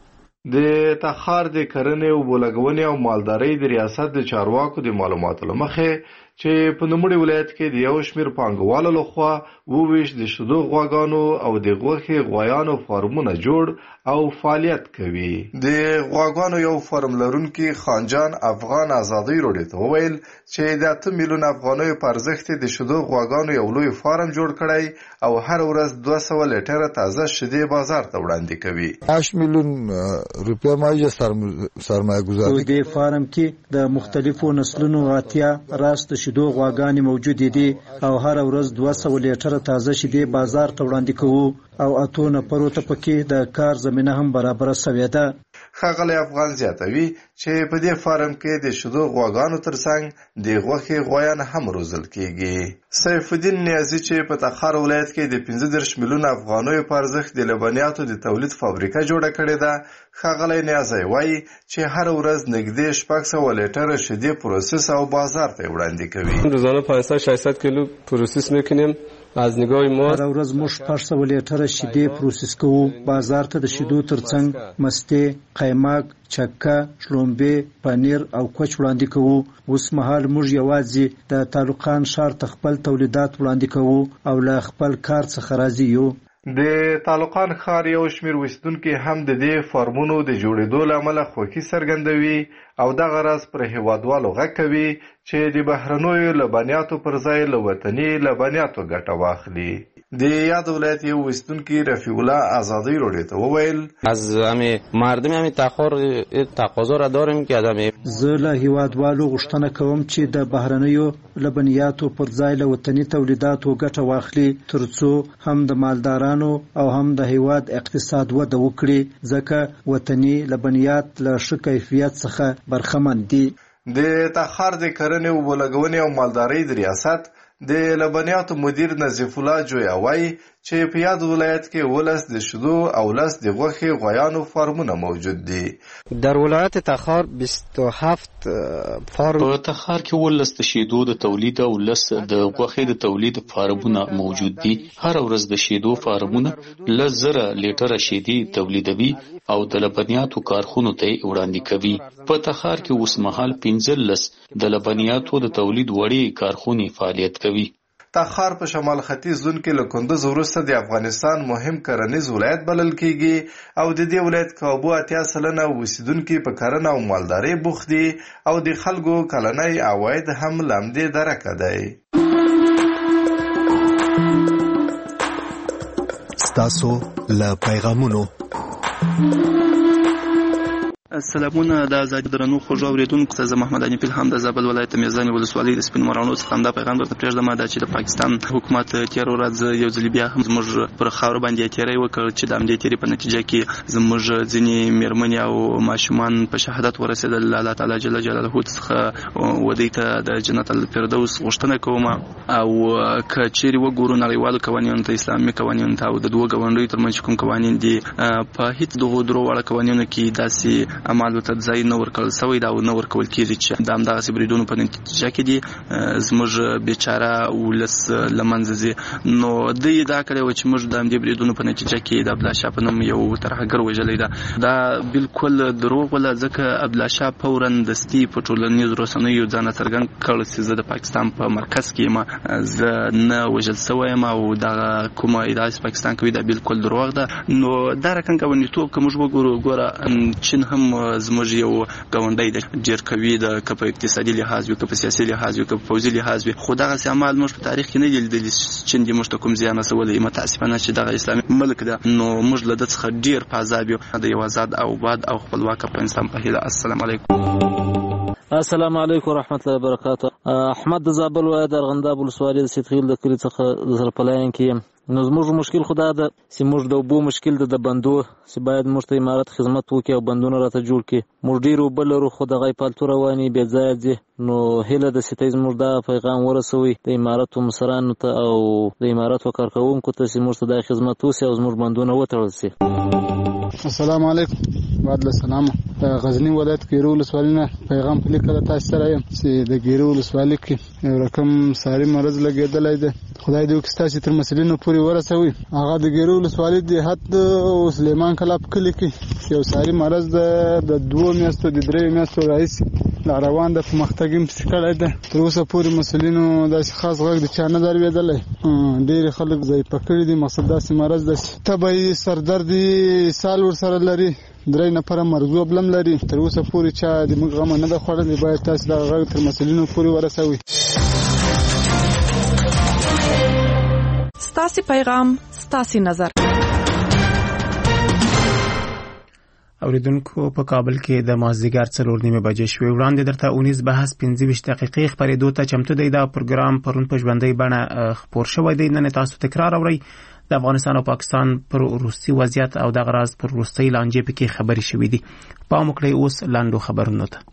[SPEAKER 16] د تخار د کرنې او بولګونې او مالدارۍ د ریاست د چارواکو د معلوماتو لمخې چې په نوموړي ولایت کې د یو شمېر پانګوالو لخوا 22 د شیدو غواګانو او د غوښې غوایانو فارمونه جوړ او فعالیت کوي. د غواګانو یو فارم لرونکي خانجان افغان ازادۍ راډیو ته وویل چې د 8 میلیون افغانیو په ارزښت د شیدو غواګانو یو لوی فارم جوړ کړی او هر ورځ 200 لیټره تازه شیدې بازار ته وړاندې کوي.
[SPEAKER 17] 8 میلیون روپیا مایه سرمایه گذاری
[SPEAKER 18] په دې فارم کې د مختلفو نسلونو اتیا راست شیدو غواګانې موجود دي او هر ورځ 200 لیټره تازه شیدې بازار ته وړاندې کوو او 8 نفرو ته پکې د کار زمینه هم برابر شوې ده.
[SPEAKER 16] ښاغلی افغان زیاتوي چې په دې فارم کې د شیدو غواګانو ترڅنګ د غوښې غوایان هم روزل کیږي. سیف الدین نیازي چې په تخار ولایت کې د 15 میلیون افغانیو په ارزښت د لبنیاتو د تولید فابریکه جوړه کړې ده. ښاغلی نیازي وایي چې هر ورځ نږدې 600 لیټر شیدې پروسس او بازار ته وړاندې کوي.
[SPEAKER 19] روزانه 500-600 کیلو پروسس میکنیم. از نگاه ما
[SPEAKER 18] هر ورځ موږ 600 لیټر شیدې پروسس کوو. بازار ته د شیدو ترڅنګ مستې، قیماق، چکه، شلومبې، پنیر او کوچ وړاندې کوو. اوس مهال موږ یوازې د تعلقان ښار ته خپل تولیدات وړاندې کوو او له خپل کار څخه راضي یو.
[SPEAKER 16] د تعلقان ښار یو شمېر اوسیدونکي هم د دې فارمونو د جوړېدو له امله خوښي څرګندوي او دغه راز پر هیوادوالو غږ کوي چې د بهرنیو لبنیاتو پر ځای له وطني لبنیاتو ګټه واخلي. د یاد ولایت یو اوسیدونکي رفیع الله ازادۍ راډیو ته وویل
[SPEAKER 20] از همه مردم همه تخار تقاضا را داریم که از همه
[SPEAKER 18] زه له هیوادوالو غوښتنه کوم چې د بهرنیو لبنیاتو پر ځای له وطني تولیداتو ګټه واخلي ترڅو هم د مالدارانو او هم د هیواد اقتصاد وده وکړي ځکه وطني لبنیات له ښه کیفیت څخه برخمن دي.
[SPEAKER 16] د تخار د کرنې او بولګونې او مالدارۍ د ریاست د لبنیاتو مدیر نظیف الله جویا وایي چې په یاد ولایت کې 12 د شیدو او 10 د غوښې غوایانو فارمونه موجود دي.
[SPEAKER 21] در ولایت تخار 27 فارم
[SPEAKER 22] په تخار کې 12 د شیدو د تولید او 10 د غوښې د تولید فارمونه موجود دي. هر ورځ د شیدو فارمونه 10,000 لیټره شیدې تولیدوي او د لبنیاتو کارخونو ته وړاندې کوي. په تخار کې اوس مهال 15 د لبنیاتو د تولید وړې کارخونې فعالیت کوي.
[SPEAKER 16] تخار په شمال ختیځ زون کې له کندوز وروسته د افغانستان مهم کرنیز ولایت بلل کیږي او د دې ولایت کابو 80% اوسیدونکي په کرنه او مالدارۍ بوخت دي او د خلکو کلنی عواید هم لامدې درکه دی.
[SPEAKER 7] ستاسو له پیغامونو
[SPEAKER 23] سلامونه د آزادۍ درنو خوږو اورېدونکو ته زه محمد حنیف الهام د زابل ولایت میزان ولسوالۍ د سپین مراڼو څخه همدا پیغام درته پرېږدم دا چې د پاکستان حکومت تېره ورځ یو ځل بیا هم زموږ پر خاوره باندې تېری وکړ چې د همدې تېري په نتیجه کې زموږ ځینې مېرمنې او ماشومان په شهادت ورسېدل. الله تعالی جل جلاله څخه ودې ته د جنت الفردوس غوښتنه کوم او که چیرې وګورو نړیوالو قوانینو ته اسلامي قوانینو ته او د دوه ګاونډیو ترمنځ کوم قوانین دي په هیڅ دغو درو واړه قوانینو کې داسې عمل ته ځای نه ورکړل شوی دا نه ورکول کېږي چې د همدغسې بریدونو په نتیجه کې دي زموږ بیچاره ولس له منځه ځي. نو دوی ادعا کړې وه چې موږ د همدې بریدونو په نتیجه کې د عبدالله شاه په نوم یو ترهګر وژلی ده. دا بالکل دروغ وله ځکه عبدالله شاه فورا دستي په ټولنیزو رسنیو ځانه څرګند کړ چې زه د پاکستان په مرکز کې یم، زه نه وژل شوی یم او دغه کومه ادعا چې پاکستان کوي دا بالکل دروغ ده. نو دا رقم ګاونډیتوب که موږ وګورو ګوره چین هم زموږ یو ګاونډی دی ډېر قوي ده که په اقتصادي لحاظ وي که په سیاسي لحاظ وي که په پوځي لحاظ وي خو دغسې اعمال موږ په تاریخ کې نه دي لیدلي چین دې موږ ته کوم زیان رسولی. متاسفانه چې دغه اسلامي ملک ده نو موږ له ده څخه ډېر په عذاب یو د یو آزاد او آباد او خپلواک افغانستان په هیله. السلام علیکم.
[SPEAKER 24] السلام علیکم ورحمت الله وبرکاته. احمد د زابل ولایت د ارغنداب ولسوالۍ د سیدخیل د کلي څخه د سرپلاین کې یم. نو زموږ مشکل خو دا ده چې موږ د اوبو مشکل ده د بندو چې باید موږ ته امارت خدمت وکړي او بندونه راته جوړ کړي. موږ ډېر اوبه لرو خو دغه یې پالتو روانې بې ځایه ځي. نو هیله ده چې ته زموږ دا پیغام ورسوئ د امارتو مشرانو ته او د امارتو کارکوونکو ته چې موږ ته دا خدمت وشي او زموږ بندونه وتړل شي.
[SPEAKER 25] السلام علیکم. بعد السلام. غزنی ولایت ګیرو ولسوالۍ نه پیغام په لیکه تاسو سره یم چې د ګیرو ولسوالۍ کې یو رقم ساري مرض لګېدلی دی. خدای دې وکړي ستاسې تر مسلینو پورې ورسوي. هغه د ګیرو ولسوالۍ د حد سلیمان کلاب کلي کې یو ساري مرز د 2 میاشتو د 3 میاشتو راځي لا روان د مختګم څخه ده. تر اوسه پورې مسولینو د خاص غږ د چانه درویدلې ډېر خلک ځای پکړې دي. مقصد داسې مرز د تبعي سردردي سال ور سره لري 3 نفر مرزو بلم لري. تر اوسه پورې چا د موږ غم نه د خوړلې. باید تاسو د غږ تر مسولینو پورې ورسوي.
[SPEAKER 2] ستاسو پیغام ستاسو نظر.
[SPEAKER 1] اوریدونکو په کابل کې د مازدیګر 4:30 بجې شوې. وړاندې درته 19 بحث 25 دقیقې خبرېدو ته چمتو دی. دا پروګرام پرون په ژوندۍ بڼه خپور شوی دی. نن تاسو تکرار اورئ. د افغانستان او پاکستان پر روسي وضعیت او د غراض پر روسي لانجې پکې خبرې شوې دي. پام وکړئ اوس لاندو خبرونو ته.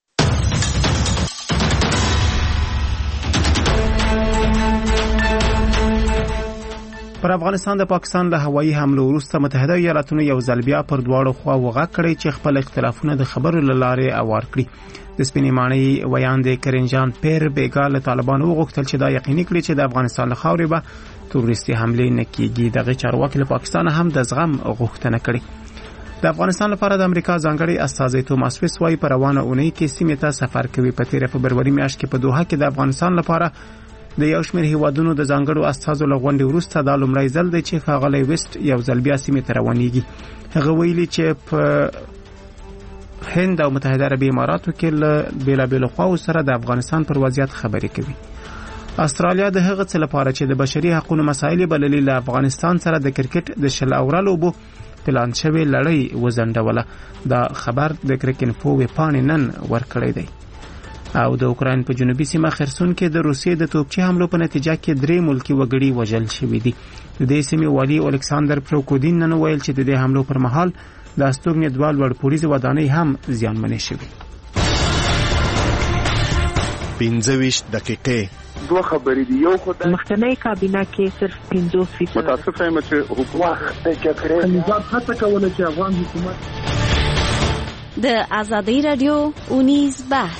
[SPEAKER 1] پر افغانستان د پاکستان له هوایي حملو وروسته متحده ایالاتونو یو ځل بیا پر دواړو خواوو غږ کړی چې خپل اختلافونه د خبرو له لارې اوار کړي. د سپینې ماڼۍ ویاند کرنجان پیر بیګا له طالبانو وغوښتل چې دا یقیني کړي چې د افغانستان له خاورې به تروریستي حملې نه کیږي. دغه چارواکي له پاکستان هم د زغم غوښتنه کړې. د افغانستان لپاره د امریکا ځانګړي استازی توماس ویس وايي په روانه اونۍ کې سیمې ته سفر کوي. په 13 فبروري میاشت کې په دوحه کې د افغانستان لپاره د یو شمېر هیوادونو د ځانګړو استازو له غونډې وروسته دا لومړی ځل دی چې ښاغلی ویسټ یو ځل بیا سیمې ته روانېږي. هغه ویلي چې په هند او متحده عربي اماراتو کې له بېلابېلو خواو سره د افغانستان پر وضعیت خبرې کوي. استرالیا د هغه څه لپاره چې د بشري حقوقو مسایل بللي له افغانستان سره د کرکټ د 20 اورا لوبو پلان شوی لړۍ وزندوله. دا خبر د کرکینفو ویبپاڼې نن ورکړی دی. او د اوکراین په جنوبي سیمه خرسون کې د روسیې د توپچي حملو په نتیجه کې 3 ملکی وګړي وژل شوي دي. د دې سیمې والي الکساندر پروکودین نن ویل چې د دې حملو پر مهال د استوګنې 2 لوړ پوړیزه ودانۍ هم زیانمنې شوې.
[SPEAKER 7] 25 دقیقې
[SPEAKER 6] دوه خبرې دي. یو خدای
[SPEAKER 2] مخکنی کابینه کې صرف 50%
[SPEAKER 6] متاسف یم چې حکومت د جګړې نظام هڅه کوله چې افغان حکومت
[SPEAKER 5] د ازادي رادیو 19 بحث.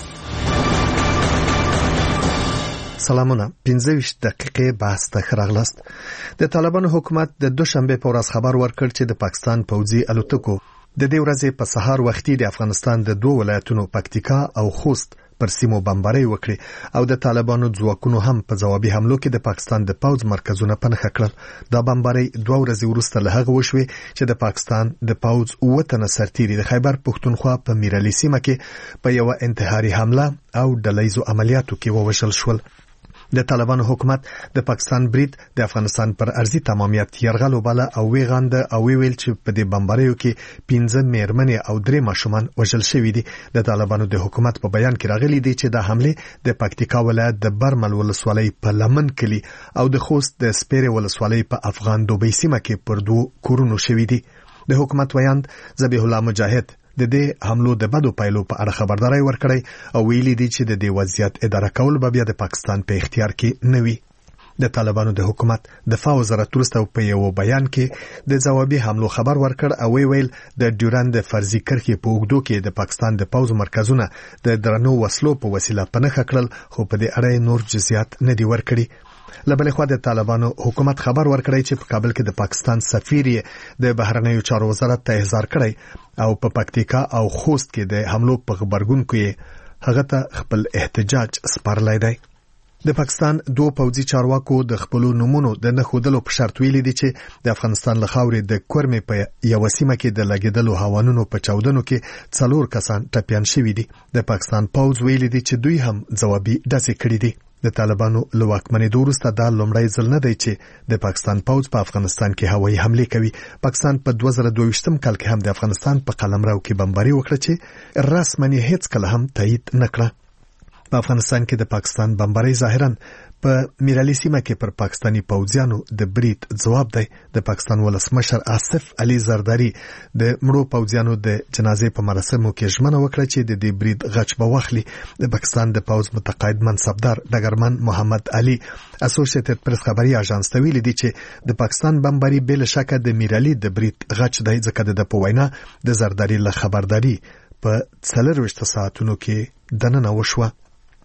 [SPEAKER 7] سلامونه. 25 دقیقې بحث ته راغلاست. د طالبانو حکومت د دوشنبه په ورځ خبر ورکړ چې د پاکستان پوځي الوتکو د دې ورځې په سهار وختي د افغانستان د 2 ولایتونو پکتیکا او خوست پر سیمو بمباري وکړي او د طالبانو ځواکونو هم په ځوابي حملو کې د پاکستان د پوځ مرکزونه پنهخه کړل. دا بمباري 2 ورځې وروسته له هغه وشوه چې د پاکستان د پوځ وطن سرتیري د خیبر پښتونخوا په میرعلي سیمه کې په یو انتحاري حمله او ډلهیزو عملیاتو کې ووژل شول. د طالبانو حکومت د پاکستان برید د افغانستان پر ارضي تمامیت یرغل وباله او ویغاند او ویل چې په دې بمباریو کې 15 میرمنې او 3 ماشومان وژل شوي دي. د طالبانو د حکومت په بیان کې راغلي دي چې د حمله د پکتیکا ولایت د برمل ولسوالۍ په لمن کلی او د خوست د سپیره ولسوالۍ په افغان دوبۍ سیمه کې پر 2 کورونو شوي دي. د حکومت ویاند ذبیح الله مجاهد د دې حملو د بدو پایلو په اړه خبرداري ورکړی او ویلي دي چې د دې وضعیت اداره کول به بیا د پاکستان په اختیار کې نه وي. د طالبانو د حکومت دفاع وزارت وروسته په یو بیان کې د ځوابي حملو خبر ورکړ او ویل د ډیورند فرضي کرښې په اوږدو کې د پاکستان د پوځ مرکزونه د درنو وسلو په وسیله پنهخه کړل، خو په دې اړه نور جزئیات نه دي ورکړي. لبل خو د طالبانو حکومت خبر ورکړی چې په کابل کې د پاکستان سفیر د بهرنیو چارو وزارت ته احضار کړی او په پکتیکا او خوست کې د حملو په خبرګون کې هغه ته خپل احتجاج سپارلی دی. د پاکستان 2 پوځي چارواکو د خپل نومونو د نه خودلو په شرط ویلي دي چې د افغانستان له خاورې د کورمې په یو سیمه کې د لګیدلو هوانونو په چاودنو کې 4 کسان ټپيان شوي دي. د پاکستان پوځ ویلي دي چې دوی هم ځوابي ډزې کړې دي. د طالبانو له واکمنۍ وروسته دا لومړی ځل نه دی چې د پاکستان پوځ په افغانستان کې هوایي حمله کوي. پاکستان په 2022 کال کې هم د افغانستان په قلمرو کې بمباري وکړه چې رسماً هیڅ کله هم تایید نه کړه. په افغانستان کې د پاکستان بمباري ظاهراً په میرعلي سیمه کې پر پاکستاني پوځیانو د برید ځواب دی. د پاکستان ولسمشر آصف علي زرداری د مړو پوځیانو د جنازې په مراسمو کې ژمنه وکړه چې د دې برید غچ به واخلي. د پاکستان د پوځ متقاعد منصبدار ډګرمن محمد علي اسوسییټډ پریس خبري اژانس ته ویلي دي چې د پاکستان بمباري بل شک د میرعلي د برید غچ دی، ځکه د پوینا د زرداری له خبرداري په 24 ساعتونو کې دننه وشوه.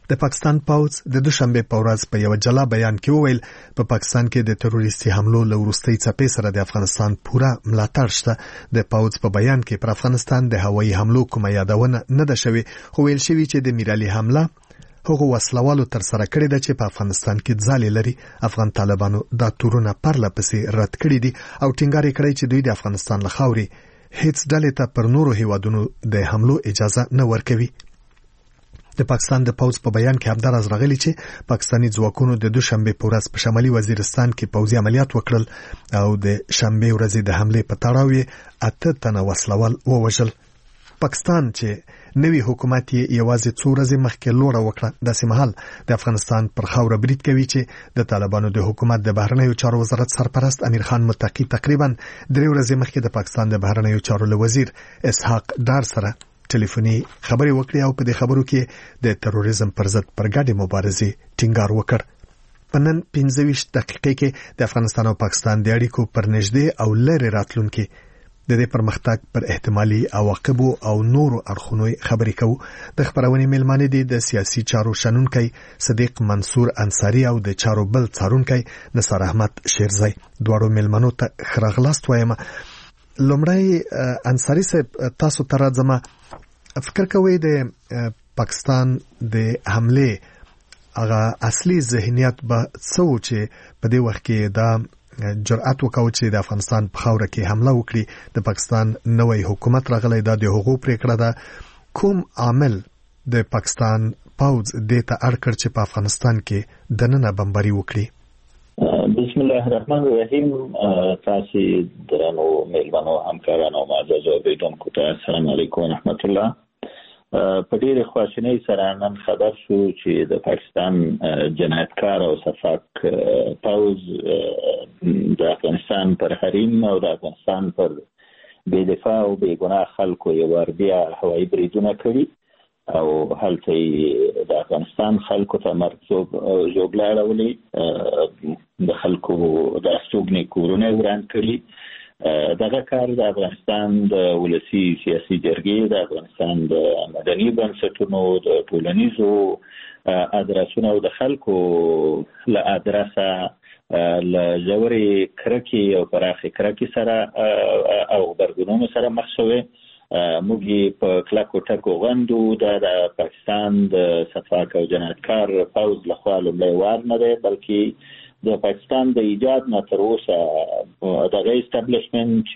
[SPEAKER 7] د پاکستان پوځ د دوشنبه په ورځ په یو جلا بیان کې وویل په پاکستان کې د تروریستي حملو له وروستۍ څپې سره د افغانستان پوره ملاتړ شته. د پوځ په بیان کې پر افغانستان د هوایي حملو کومه یادونه نه ده شوې، خو ویل شوی چې د میرعلي حمله هغه وسلوالو تر سره کړی ده چې په افغانستان کې ځالې لري. افغان طالبانو دا تورونه پرله پسې رد کړي دي او ټینګار کړی چې دوی د افغانستان له خاورې هیڅ ډلې ته پر نورو هیوادونو د حملو اجازه نه ورکوي. د پاکستان د پوځ په بیان کې همدارس راغلی چې پاکستاني ځواکونو د دوشنبه په ورځ په شمالي وزیرستان کې پوځي عملیات وکړل او د شنبه ورځې د حمله په تړاو 8 تنه وسلوال ووژل. پاکستان چې نوی حکومت یې یوازې څو ورځې مخکې لوړه وکړه، داسې مهال د افغانستان پر خاوره برید کوي چې د طالبانو د حکومت د بهرنیو چارو وزارت سرپرست امیر خان متقی تقریبا 3 ورځې مخکې د پاکستان د بهرنیو چارو وزیر اسحاق ډار سره ټلیفوني خبرې وکړې او په دې خبرو کې د تروریزم پر ضد پر ګډې مبارزې ټینګار وکړ. په نن 15 دقیقې کې د افغانستان او پاکستان د اړیکو پر نږدې او لرې راتلونکي د دې پرمختګ پر احتمالي عواقبو او نورو اړخونو خبرې کوو. د خبرونې میلمانه دي د سیاسي چارو شنونکي صدیق منصور انصاری او د چارو بل څارونکي نثار احمد شیرزی. دواړو میلمنو ته خراغلاست وایم. لومړی انصاری صاحب، تاسو ته راځم. فکر کوئ د پاکستان د حمله هغه اصلي ذهنیت به څه و چې په دې وخت کې دا جرأت وکاو چې د افغانستان په خاوره کې حمله وکړي؟ د پاکستان نوی حکومت راغلی، دا د هغو پریکړه ده. کوم عامل د پاکستان پوځ دې ته اړ کړ چې په افغانستان کې دننه بمباري وکړي؟
[SPEAKER 3] بسم الله الرحمن الرحیم. تاسو درنو میلمنو، همکارانو، معزز اوریدونکو ته السلام علیکم ورحمت الله. په ډېرې خواشینۍ سره نن خبر شو چې د پاکستان جنایتکار او صفاک پوځ د افغانستان پر حریم او د افغانستان پر بې دفاع او بې ګناه خلکو یو وار بیا هوایي بریدونه کړي او هلته د افغانستان خلکو ته مرګ ژوبله اړولې، د خلکو د استوګنې کورونه وران کړي. دغه کار د افغانستان د ولسی سیاسي جرګې، د افغانستان د مدني بنسټونو، د ټولنیزو ادرسونو او د خلکو له ادرسه له ژورې کرکې او پراخې کرکې سره او غبرګونونو سره مخ شوې. موږ په کلکو ټکو غندو. د پاکستان د صفاک او جنایتکار پوځ لخوا لومړی وار نه دی، بلکې د پاکستان د ایجاد نه تر اوسه دغه اسټابلیشمنټ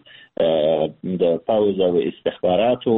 [SPEAKER 3] چې د پوځ او استخباراتو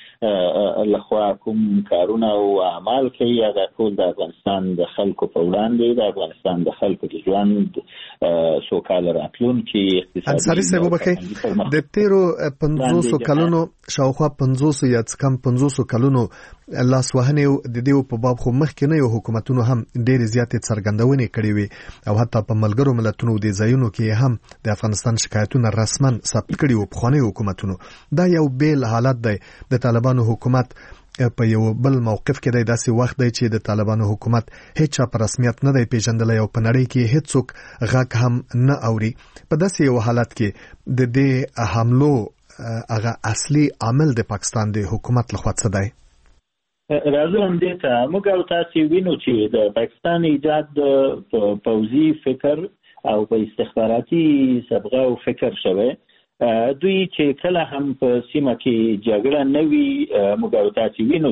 [SPEAKER 3] لخوا کوم کارونه او اعمال کوي، هغه ټول د افغانستان د خلکو په وړاندې، د افغانستان د خلکو د ژوند سوکاله راتلونکي اقتصادي.
[SPEAKER 7] انصاري صاحب وبخښئ، د تیرو 500 کلونو شاوخوا 500 یا څه کم 500 کلونو لاسوهنې د دیو په باب خو مخکې نه یو حکومتونو هم ډېرې زیاتې څرګندونې کړې وي او حتی په ملګرو ملتونو د ځایونو کې هم د افغانستان شکایتونه رسما ثبت کړي وو پخواني حکومتونو. دا یو بیل حالت دی. د طالبانو حکومت په یو بل موقف کې دی، داسې وخت دی چې د طالبانو حکومت هیڅ په رسمیت نه دی پیژندلی او په نړۍ کې هیڅوک غږ هم نه اوري. په داسې یو حالت کې د دې حملو هغه اصلي عامل د پاکستان د حکومت لخوا څه دی؟
[SPEAKER 3] راځو همدې ته. موږ او تاسو وینو چې د پاکستان ایجاد په پوځي فکر او په استخباراتي صبغه او فکر شوی. دوی چې کله هم په سیمه کې جګړه نه وي، موږ او تاسو وینو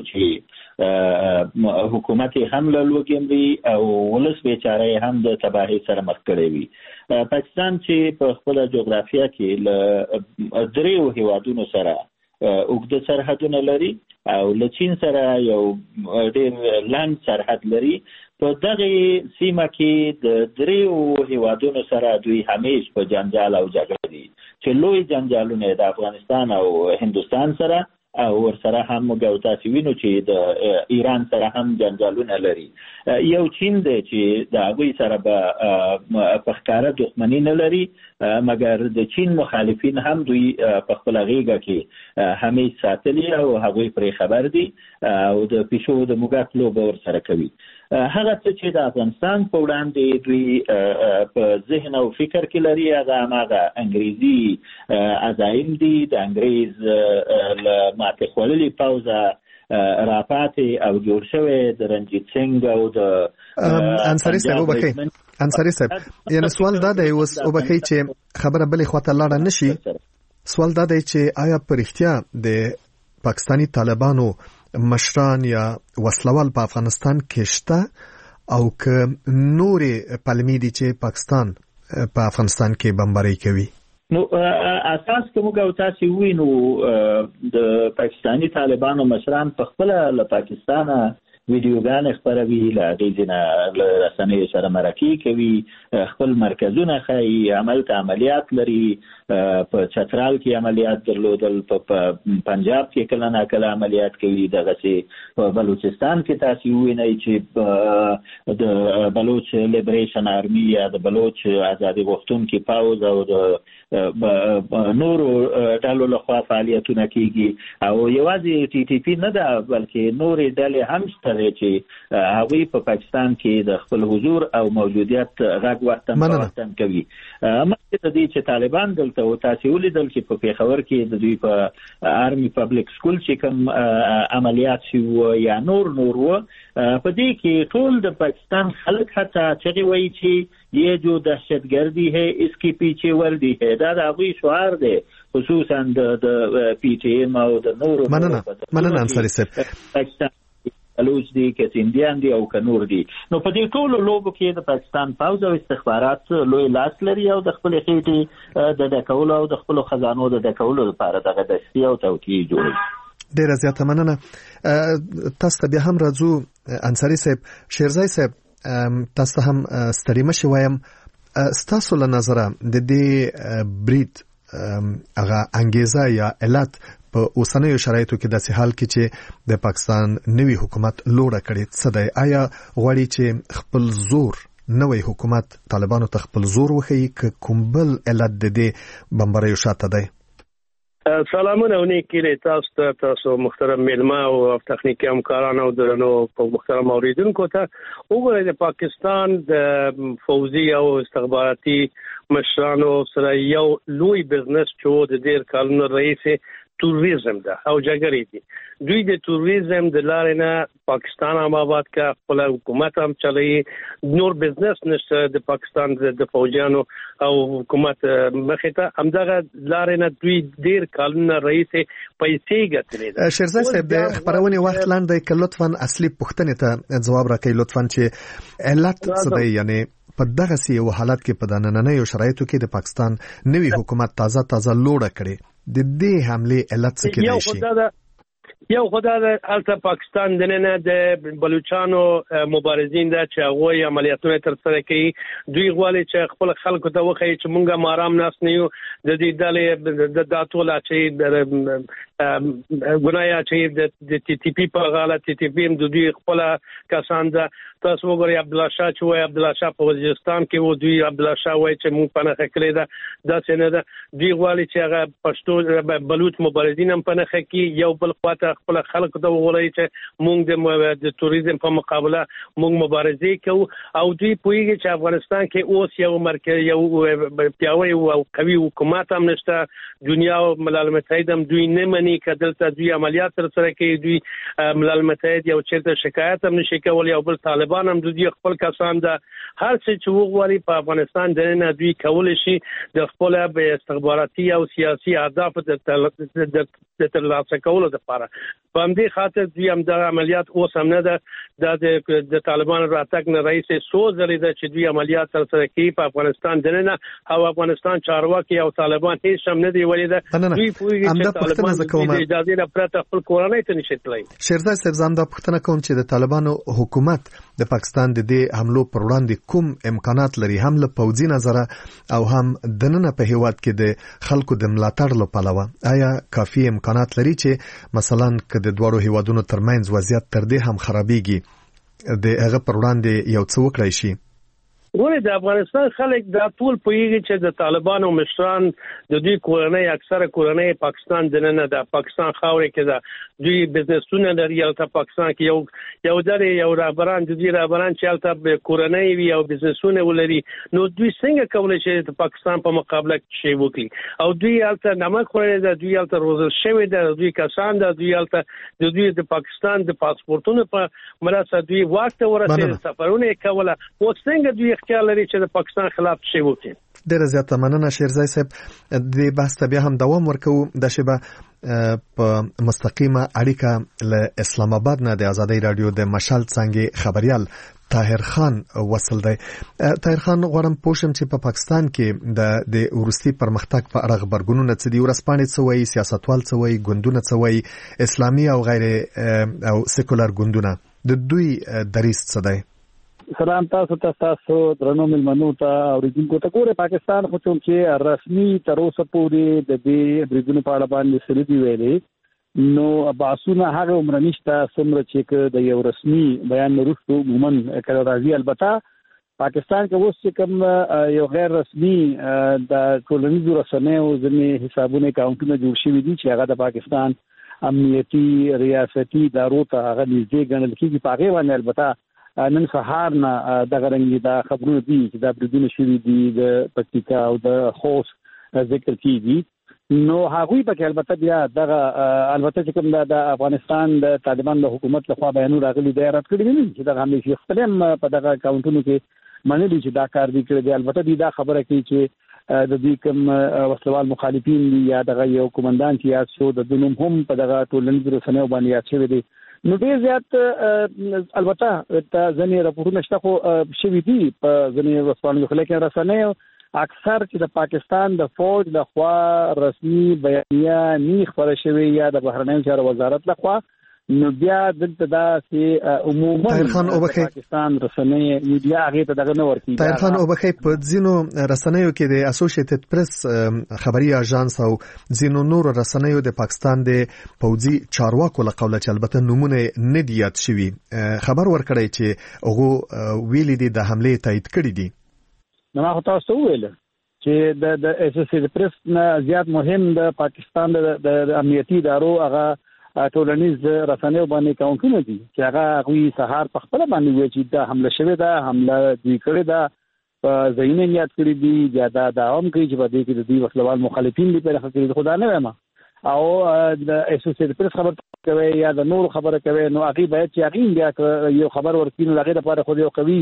[SPEAKER 3] چې حکومت هم له لوږې مري او ولس بیچاره هم د تباهۍ سره مخ کړی وي. پاکستان چې په خپله جغرافیه کې له 3 هیوادونو سره اوږده سرحدونه لري او له چین سره یو ډېر لنډ سرحد لري. په دغه سیمه کې د 3 هیوادونو سره دوی همیش په جنجال او جګړه دي چې لوی جنجالونه د افغانستان او هندوستان سره او ورسره هم موږ او تاسو وینو چې د ایران سره هم جنجالونه لري. یو چین دی چې د هغوی سره په ښکاره دښمني نه لري، مګر د چین مخالفین هم دوی په خپله غېږه کې همیش ساتلي او هغوی پرې خبر دي او د پیشو د موږک لوبه ورسره کوي. هغه څه چې د افغانستان په وړاندې دوی په ذهن او فکر کې لري هغه هماغه انګریزي عزایم دي. د انګریز له ماتې خوړلي پوځه راپاتې او جوړ شوی د رنجیت سنگ او د
[SPEAKER 7] انصاری صاحب وبخي انصاری صاحب یعنی سوال دا دی اوس وبخي چې خبره بلې خواته لاړه نشي سوال دا دی چې آیا په رښتیا د پاکستانی طالبانو مشران یا وسلوال په افغانستان کې شته او که نورې پلمې دي چې پاکستان په افغانستان کې بمباري کوي؟
[SPEAKER 3] نو اساس کوم او تاسو وینو د پاکستانی طالبانو مشران په خپل له پاکستانه ویډیوګان خبروي لا غیزنه رسنۍ سره مرکه کوي خپل مرکزونه خي عملیات لري په چترال کې عملیات درلودل په پنجاب کې کله نه کله عملیات کوي دغه چې په بلوچستان کې تاسو وینئ چې د بلوچ لیبریشن آرمي یا د بلوچ آزادي غوښتونکي پاوز او د نورو ډلو لخوا فعالیتونه کیږي او یوازې ټي ټي پی نه ده بلکې نورې ډلې هم شته چې هغوی په پاکستان کې د خپل حضور او موجودیت غږ وطن کوي. مخکې د دې چې طالبان دلته او تاسو ولیدل چې په پیښور کې د دوی په آرمي پبلک سکول چې کوم عملیات شو یا نور په دې کې ټول د پاکستان خلک حتی چې وایي چې یہ جو دہشتگردی ہے اس کی پیچھے وردی ہے دا هغوی شعار دی خصوصا د پی ټی ایم او د نورو
[SPEAKER 7] مننه انصاری صاحب
[SPEAKER 3] پاکستان بلوچ دي که سندیان دي او که نور دي. نو په دې ټولو لوبو کې د پاکستان پوځ او استخبارات لوی لاس لري او د خپل خېټې د ډکولو او د خپل خزانو د ډکولو لپاره دغه دستي او توطیې جوړوي.
[SPEAKER 7] ډیره زیاته مننه. تاسو ته بیا هم راځو انصاری صاحب. شیرزای صاحب تاسو هم ستړي مشي وایم ستاسو له نظره د دې برید هغه انګیزه یا علت په اوسنیو شرایطو کې داسې حال کې چې د پاکستان نوی حکومت لوړه کړي څه دی؟ آیا غواړي چې خپل زور نوی حکومت طالبانو ته خپل زور وښيي که کوم بل علت د دې بمباریو شاته دی؟
[SPEAKER 8] سلامونه او نیکی له تاسو محترم میلمه او تخنیکی همکاران او درنو محترم اوریدونکو ته وګورئ د پاکستان د فوزي او استخباراتي مشرانو سره یو لوی بزنس چې د ډیر کلونو رئیس توریزم ده او جګړې دي. دوی د توریزم د لارې نه پاکستان هم آباد کا خپل حکومت هم چلوي نور بزنس نشته د پاکستان د فوجانو او حکومت مخې ته همدغه لارې نه دوی ډیر کلونه رئیس پیسې ګټلې ده.
[SPEAKER 7] شیرزای صاحب د خبرونې وخت لاندې ک لطفاً اصلي پوښتنې ته جواب راکړئ لطفاً چې علت څه دی؟ یعنی په دغه سي حالت کې په دنننیو شرایطو کې د پاکستان نوی حکومت تازه لوړه کړي د دې حمله علت څه کې شي؟
[SPEAKER 8] یو خدای د الته پاکستان دنه د بلوچستانو مبارزین د چاغوي عملیاتونه تر سره کوي. دوی غواړي چې خپل خلکو ته وخی چې مونږه مارام ناس نه یو د دې ډلې د داتولا چې ګنایا چې د ټي ټي پی په غاله ټي ټي پی د دوی خپل کسان ده. تاسو وګورئ عبد الله شاه چې وای عبد الله شاه په وزیرستان کې و دوی عبد الله شاه وای چې مونږ پنه خکلې ده دا څنګه ده. دوی غواړي چې هغه پښتو بلوچ مبارزین هم پنه خکې یو بل خواته خپل خلکو ته وګورئ چې مونږ د توریزم په مقابله مونږ مبارزه کوو او دوی پوهیږي چې افغانستان کې اوس یو مرکز یو پیاوړی او قوي حکومت هم نشته. دنیا او ملل متحد هم دوی نه مني کدلته دوی عملیات تر سره کوي. دوی ملل متحد یو چیرته شکایت هم نشي کولای او بل طالبان هم دوی خپل کسان ده هر څه چې وګوري په افغانستان دنه دوی کول شي د خپل استخباراتي او سیاسي اهداف د ترلاسه کولو لپاره. په همدې خاطر دوی هم د عملیات اوس هم نه ده د طالبان راتګ نه رئیس سوزري ده چې دوی عملیات تر سره کوي په افغانستان دنه او افغانستان چارواکي او طالبان هیڅ هم نه دی ولیده. دوی پوهیږي چې طالبان د اجازه نه پرته خپل کورنۍ ته نشي تللی.
[SPEAKER 7] شیرزای صاحب زم دا پوښتنه کوم چې د طالبانو حکومت د پاکستان د دې حملو پر وړاندې کوم امکانات لري هم له پوځي نظره او هم دننه په هیواد کې د خلکو د ملاتړ لپاره؟ آیا کافي امکانات لري چې مثلا که د دوړو هیوادونو ترمنځ وضعیت تر دې هم خرابېږي د هغه پر وړاندې یو څه وکړای شي؟
[SPEAKER 8] ولې د افغانستان خلک دا ټول پوهیږي چې د طالبانو مشران د دوی کورنۍ اکثره کورنۍ پاکستان دننه د پاکستان خاورې کې د دوی بزنسونه لري او ته پاکستان کې یو درې یو رهبران د دوی رهبران چې البته کورنۍ وي او بزنسونه ولري نو دوی څنګه کولای شي د پاکستان په مقابله کې شی وکړي او دوی البته نمک خوري د دوی البته روزل شوی د دوی کسان د دوی البته د دوی د پاکستان د پاسپورتونو په مرسته دوی وخت ورته سفرونه کوله او څنګه دوی خیال لري چې د پاکستان خلاف شی وکړي.
[SPEAKER 7] ډېر زیاته مننه شیرزای صاحب د بحث ته بیا هم دوام ورکوو د شبه په مستقیمه اړیکه له اسلام آباد نه د ازادي رادیو د مشال څنګه خبريال طاهر خان وصل دی. طاهر خان غواړم پوښتم چې په پاکستان کې د ورستي پرمختګ په اړه خبرګونونه څه دي ورسپانې څه وایي سیاستوال څه وایي ګوندونه څه وایي اسلامي او غیر او سیکولر ګوندونه د دوی دریځ څه دی؟
[SPEAKER 9] سلام تاسو درنو ملمنو ته اوریدونکو ته ګوره پاکستان خو چې رسمي تر اوسه پورې د دې بریدونو په اړه باندې سړي ویلي نو باسونه هغه عمر نشته څومره چې د یو رسمي بیان وروسته عموما کله راځي. البته پاکستان کې اوس کوم یو غیر رسمي د ټولنیزو رسنیو ځینې حسابونه اکاونټونه جوړ شوي دي چې هغه د پاکستان امنیتي ریاستي ادارو ته هغه نږدې ګڼل کېږي. په هغه باندې البته نن سهار نه د غرنګي دا خبرونه دي چې دا بریدونه شوي دي د پکتیکا او د خوست ذکر کیږي نو هغوی په البته بیا دغه البته چې کوم د افغانستان د طالبان د حکومت لخوا بیانونه راغلي دی رات کړی نه چې دا هم شي خپل په دغه اکاونټونو کې منلي چې دا کار دی کړی دی. البته دا خبره کوي چې د دې کوم وسلوال مخالفین یا دغه یو کمانډان چې یاد شو د دنوم هم په دغه ټولنیزو رسنیو باندې یاد شوی دی. نو ډیر زیات البته ځنې راپورونه شته خو شوي دي په ځنې وسپانو خلک رسنیو اکثر چې د پاکستان د فوج د خوا رسمي بیانیه نه خبره شوی یا د بهرنیو چارو وزارت لخوا نو بیا دلته دا چې عموما پاکستان رسنۍ میډیا هغه ته دغه نه ورتي.
[SPEAKER 7] طاهر خان اوبخی په ځینو رسنیو کې د اسوسییټډ پریس خبري اژانس او ځینو نور رسنیو د پاکستان د پوځي چارواکو له قوله چې البته نمونه نه دی یاد شوی خبر ورکړی چې هغه ویلي دي د حمله تایید کړی دي.
[SPEAKER 9] نو ما تاسو ویل چې د اسوسییټډ پریس نه زیات مهم د پاکستان د امنیتي ادارو هغه ټولنیز رسنیو باندې اکاونټونه دي چې هغه غوي سهار په خپل باندې وایي چې دا حمله شوه دا حمله دوی کړی دا په ځینې یاد کړی دي یا دا هم کوي چې په دې کې د دې وسلوال مخالفین دي په خاطر خدا نه وایم او د اسوسییټډ پریس خبر کوي یا د نور خبره کوي نو هغه باید چې هغه بیا یو خبر ورکینو هغه لپاره خو یو قوي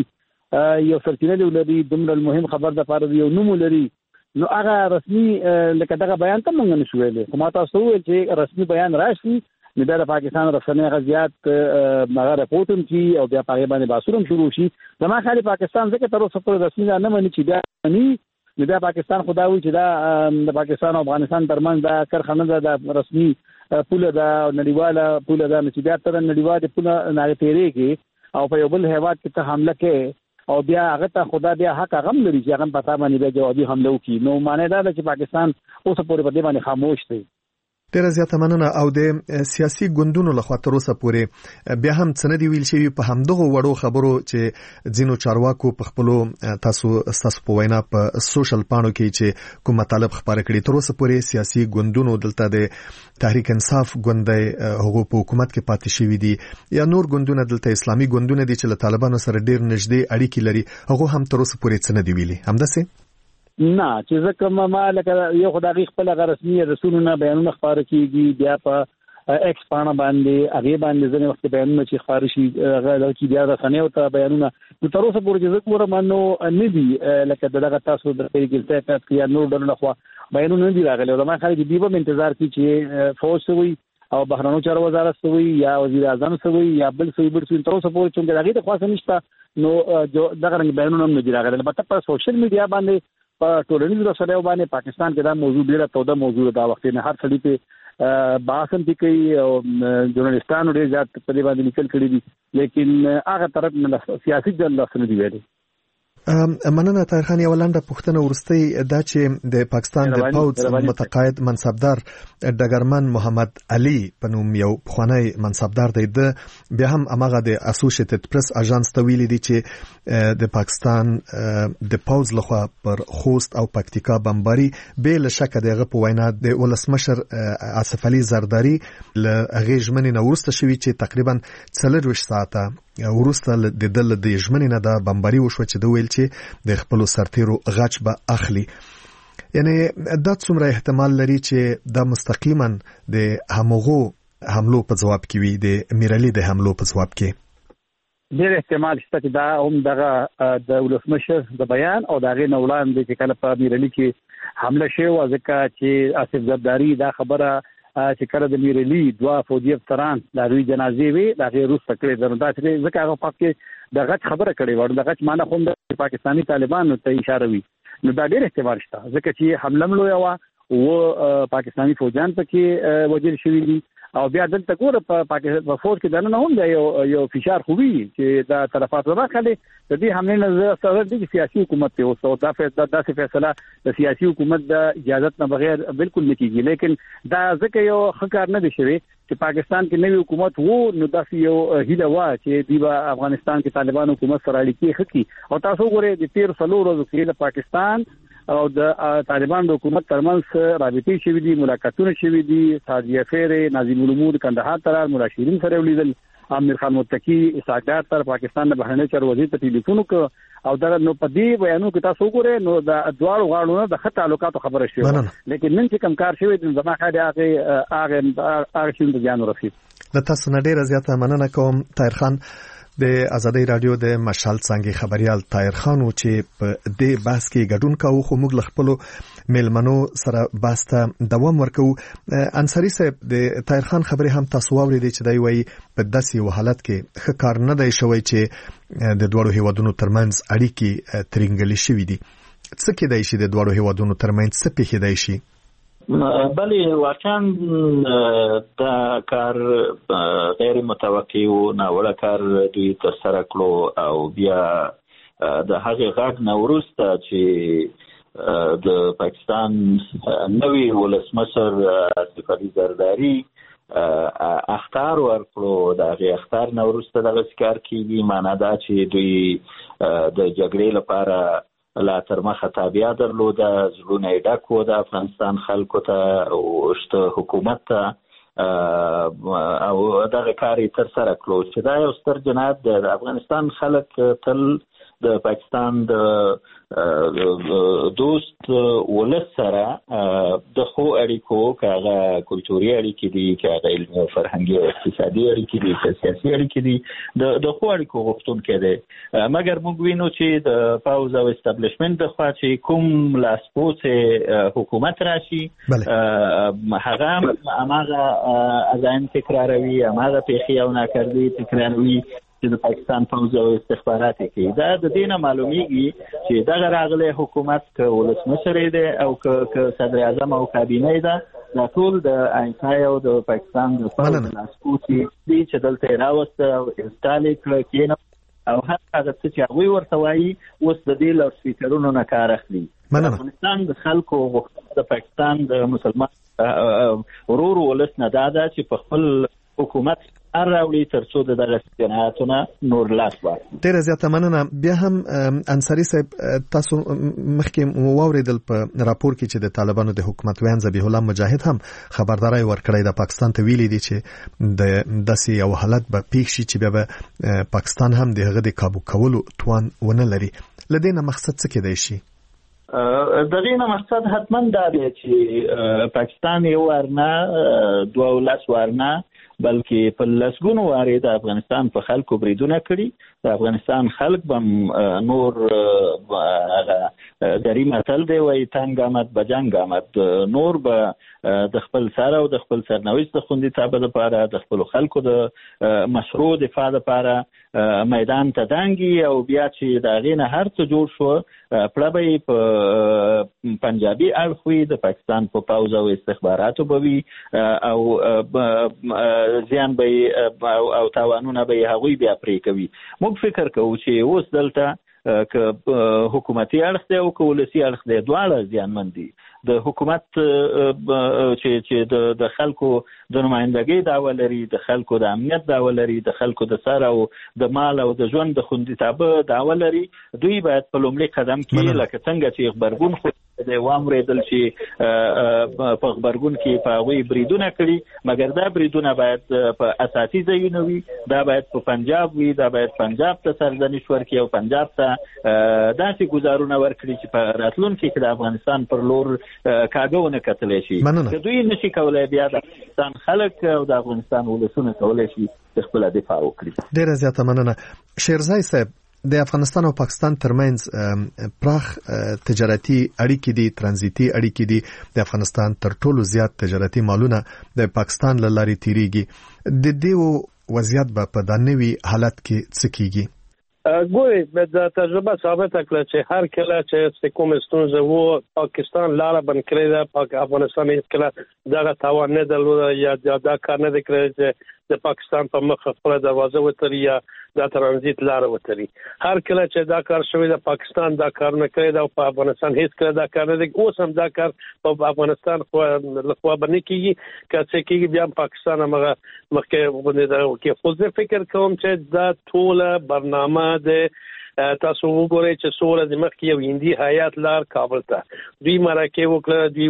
[SPEAKER 9] یو سرچینه لري دومره مهم خبر د لپاره یو نوم لري نو هغه رسمي لکه دغه بیان ته مونږ نشو ویلې کومه تاسو ویل چې رسمي بیان راشي نو د پاکستان رسنۍ غزيات مغه رپورټم کی او بیا پاره باندې باسورم شروع شي زما خالي پاکستان ځکه تر اوسه پر رسمي نه مانی چې بیا نو د پاکستان خداوي چې دا د پاکستان او افغانستان ترمنځ دا کارخانه د رسمي پوله دا نړیواله پوله دا چې بیا تر نړیواله پوله نه تیریږي او په یو بل هیواد کې ته حمله کې او بیا هغه ته خدا بیا حق غم لري چې هغه پتا باندې به جوابي حمله وکړي نو معنی دا چې پاکستان اوس پورې په دې باندې خاموش دی.
[SPEAKER 7] ډیره زیاته مننه او د سیاسي ګوندونو لخوا تر اوسه پورې بیا هم څه نه دی ویل شوی په همدغه وړو خبرو چې ځینو چارواکو په خپلو تاسو په وینا په سوشل پاڼو کې چې کوم مطالب خبره کړي تر اوسه پورې سیاسي ګوندونو دلته د تحریک انصاف ګوندي هغه په حکومت کې پاتې شوی دي یا نور ګوندونه دلته اسلامي ګوندونه دي چې له طالبانو سره ډیر نږدې اړیکې لري هغه هم تر اوسه پورې څه نه دی ویلي همداسې
[SPEAKER 9] نه چې ځکه ما لکه یو خدای خپل رسمي رسولونه بیانونه خبره کیږي بیا په ایکس پاڼه باندې هغه باندې ځنې وخت بیانونه چې خارج شي هغه چې بیا رسنیو ته بیانونه نو تر اوسه پورې چې کومه مانو نه دي لکه دغه تاسو د پیګلته کې نور ډول خو بیانونه نه دي راغلي او ما خالي دی په انتظار کې چې فوج سوي او بهرنیو چارو وزارت سوي یا وزیر اعظم سوي یا بل سوي تر اوسه پورې چې دغه د خاصه نشته نو دغه رنګ بیانونه نه دي راغلي البته په سوشل میډیا باندې په ټولنیزو رسنیو باندې پاکستان کې دا موضوع ډیره توده موضوع دا وخت نه هر څړي په باسم دي کوي او ژورنالستانو ډیر زیات په دې باندې لیکل کړي دي لیکن هغه طرف نه سیاسي ځل لاسنه دی ویلي.
[SPEAKER 7] مننه طاهر خان. یو لنډه پوښتنه ورسته دا چې د پاکستان د پوځ متقاعد منصبدار ډګرمن محمد علي په نوم یو پخوانی منصبدار دی، د بیا هم امغه د اسوسییټډ پریس اژانس ته ویلي دي چې د پاکستان د پوځ لخوا پر خوست او پکتیکا بمباري به له شک دغه په وینا د ولسمشر آصف علي زرداری له هغه ژمنې نه ورسته شوی چې تقریبا 24 ساعته ورسته د دل د ژمنې نه د بمباري وشو چې د ویل چې د خپل سرتیرو غچ به اخلي. یعنی دا څومره احتمال لري چې دا مستقیما د همغو حملو په جواب کې وي، د میرعلي د حملو په جواب کې؟
[SPEAKER 9] ډېر احتمال شته چې دا هم دغه د ولسمشر د بیان او دغه نه وړاندې چې کله په میرعلي کې حمله شوه، ځکه چې آصف زرداری دا خبره چې کله د میرعلي دوا فوجي افسران د دوی جنازې وي د غیر روس تکړه درنده چې ځکه هغه پکې د غچ خبره کړې و، د غچ معنی خو د پاکستاني طالبانو ته اشاره وي، نو دا ډېر احتمال شته ځکه چې حمله ملوي او پاکستاني فوجان پکې وجل شوی دي او بیا دلته ګوره په فوج کې دنه هم دی یو فشار خوبي چې دا طرفات راخلي د دې حمله نه سره د سیاسي حکومت ته او دا فیصله د سیاسي حکومت د اجازه نه بغیر بالکل نه کیږي، لیکن دا ځکه یو خکار نه دي شوی چې پاکستان کې نوی حکومت وو، نو داسې یو هیله وا چې دی افغانستان کې طالبان حکومت سره اړیکې خکې او تاسو ګوره د 13 ورځې کې د پاکستان او د طالبان د حکومت ترمنځ رابطې شوې دي، ملاقاتونه شوې دي، ساجي افیر ناظم الامور کندهار تر مولا شیرین سره ولیدل، امیر خان متقی اسحاق تر پاکستان د بهرنی چارو وزیر ته ټلیفون وکړ او دا نو په دې بیانو کې تاسو ګوره نو د ادوار غاړو د خط تعلقاتو خبره شوه، لیکن نن چې کم کار شوی د زما خاله هغه شین د جان رسید.
[SPEAKER 7] د تاسو نه ډیره زیاته مننه کوم طاهر خان. د ازادي رادیو د مشال څنګه خبريال طاهر خان چې په دې بحث کې ګډون کاوه، خو موږ خپل میلمنو سره بحث ته دوام ورکو. انصاری صاحب د طاهر خان خبرې هم تاسو واورېدې چې دی وایي په داسې حالت کې ښه کار نه دی شوی چې د دوړو هیوادونو ترمنځ اړیکې ترنګلې شوې دي. څه کېدای شي د دوړو هیوادونو ترمنځ څه پیښیدای شي؟
[SPEAKER 3] بله واقعا دا کار غیر متوقع و، ناوړه کار دوی ترسره کړو او بیا د هغې غږ نه وروسته چې د پاکستان نوي ولسمشر آصف علي زرداری اخطار ورکړو، د هغې اخطار نه وروسته دغسې کار کېږي، معنا دا چې دوی د جګړې لپاره لا تر مخه تابعه درلوده، زړونه یې ډک و د افغانستان خلکو ته او شته حکومت ته او دغه کار یې ترسره کړو چې دا یو ستر جنایت دی. د افغانستان خلک تل د پاکستان د دوست ولس سره د خو اړیکو، که هغه کلتوري اړیکې دي، که هغه علمي او فرهنګي او اقتصادي اړیکې دي، که سیاسي اړیکې دي، د خو اړیکو غوښتونکی دی. مګر موږ وینو چې د پوځ او اسټابلیشمنټ د خوا چې کوم لاسپوڅ حکومت راشي هغه هماغه عزایم تکراروي، هماغه پیښې او ناکردې تکراروي چې د پاکستان پوځ او استخبارات کوي. دا د دې نه معلومیږي چې دغه راغلی حکومت که ولسمشر دی او که صدر اعظم او کابینه ده، دا ټول د آینسای او د پاکستان د پوځ لاسپوڅي دي چې دلته یې راوسته او انسټال یې کړه، کېنه او هر هغه څه چې هغوی ورته وایي اوس د دې له سپیکرونو نه کار اخلي. د افغانستان د خلکو غوښتنه د پاکستان د مسلمان ورور ولس نه دا ده چې په خپل حکومت راوړي ترڅو د دغه جنایتونو نور لاس واخلي.
[SPEAKER 7] ډیره زیاته مننه. بیا هم انصاری صاحب تاسو مخکې واوریدل په راپور کې چې د طالبانو د حکومت ویان ذبیح الله مجاهد هم خبرداري ورکړی د پاکستان ته ویلي دي چې د داسې یو حالت به پیښ شي چې به پاکستان هم د هغه د کابو کولو توان ونه لري. لدې نه مقصد څه کېدای شي؟
[SPEAKER 3] دغه نه مقصد حتما دا دی چې پاکستان یو ورنه 12 ورنه بلکې په لسګونو وارې د افغانستان په خلکو بریدونه کړي. د افغانستان خلک به نور دری متل دی وایي تنګ آمد به جنګ آمد، نور به د خپل سر او د خپل سرنوشت د خوندیتابه لپاره د خپلو خلکو د مشروع دفاع لپاره میدان ته دانګي او بیا چې د هغې نه هر څه جوړ شو پړه به یې په پنجابي اړخ وي، د پاکستان په پوځ او استخباراتو به وي او زیان به او تاوانونه به هغوی بیا پرې کوي. موږ فکر کوو چې اوس دلته ک حکومتي اړخ دی او ک ولسی اړخ دی دواړه زیانمن دي. د حکومت چې د خلکو د نمائندګۍ دعوه لري، د خلکو د امنیت دعوه لري، د خلکو د سر او د مال او د ژوند د خوندیتابه دعوه لري، دوی باید په لومړي قدم کې لکه څنګه چې خبرګون خو د وامریدل چې په خبرګون کې په هغوی بریدونه کړي، مګر دا بریدونه باید په اساسي ځایونه وي، دا باید په پنجاب وي، دا باید پنجاب ته سرزنش ورکړي او پنجاب ته داسې ګزارونه ورکړي چې په راتلونکي کې د افغانستان پر لور کاګونه کتلی شي. که دوی نشي کولای بیا د افغانستان خلک او د افغانستان ولسونه کولای شي خپل دفاع وکړي.
[SPEAKER 7] ډیره زیاته مننه. شیرزای صاحب، د افغانستان او پاکستان ترمنځ پراخ تجارتي اړیکې دي، ترانزیتي اړیکې دي. د افغانستان تر ټولو زیات تجارتي مالونه د پاکستان له لارې تیریږي. د دې وضعیت به په دنوي حالت کې څه کیږي؟
[SPEAKER 8] ګوري د تجربه ثابت کړه چې هر کله چې کوم ستونزه وو پاکستان لاره بند کړی ده، افغانستان هیڅ کله دغه توان نه درلود یا دا کار نه کړی چې د پاکستان په مخ خپل دروازه وتري یا د ترانزیت لاره وتري. هر کله چې دا کار شوی د پاکستان دا کار نه کړی دا په افغانستان هیڅ کله دا کار نه کوي. اوس هم دا کار په افغانستان خو لخوا باندې کیږي، که څه کیږي بیا پاکستان هغه مخکې باندې دا کې خو زه فکر کوم چې دا ټول برنامه د تاسو وګورئ چې څوره د مخکې یو هندي هیات لار کابل ته دوی مرکه وکړه، دوی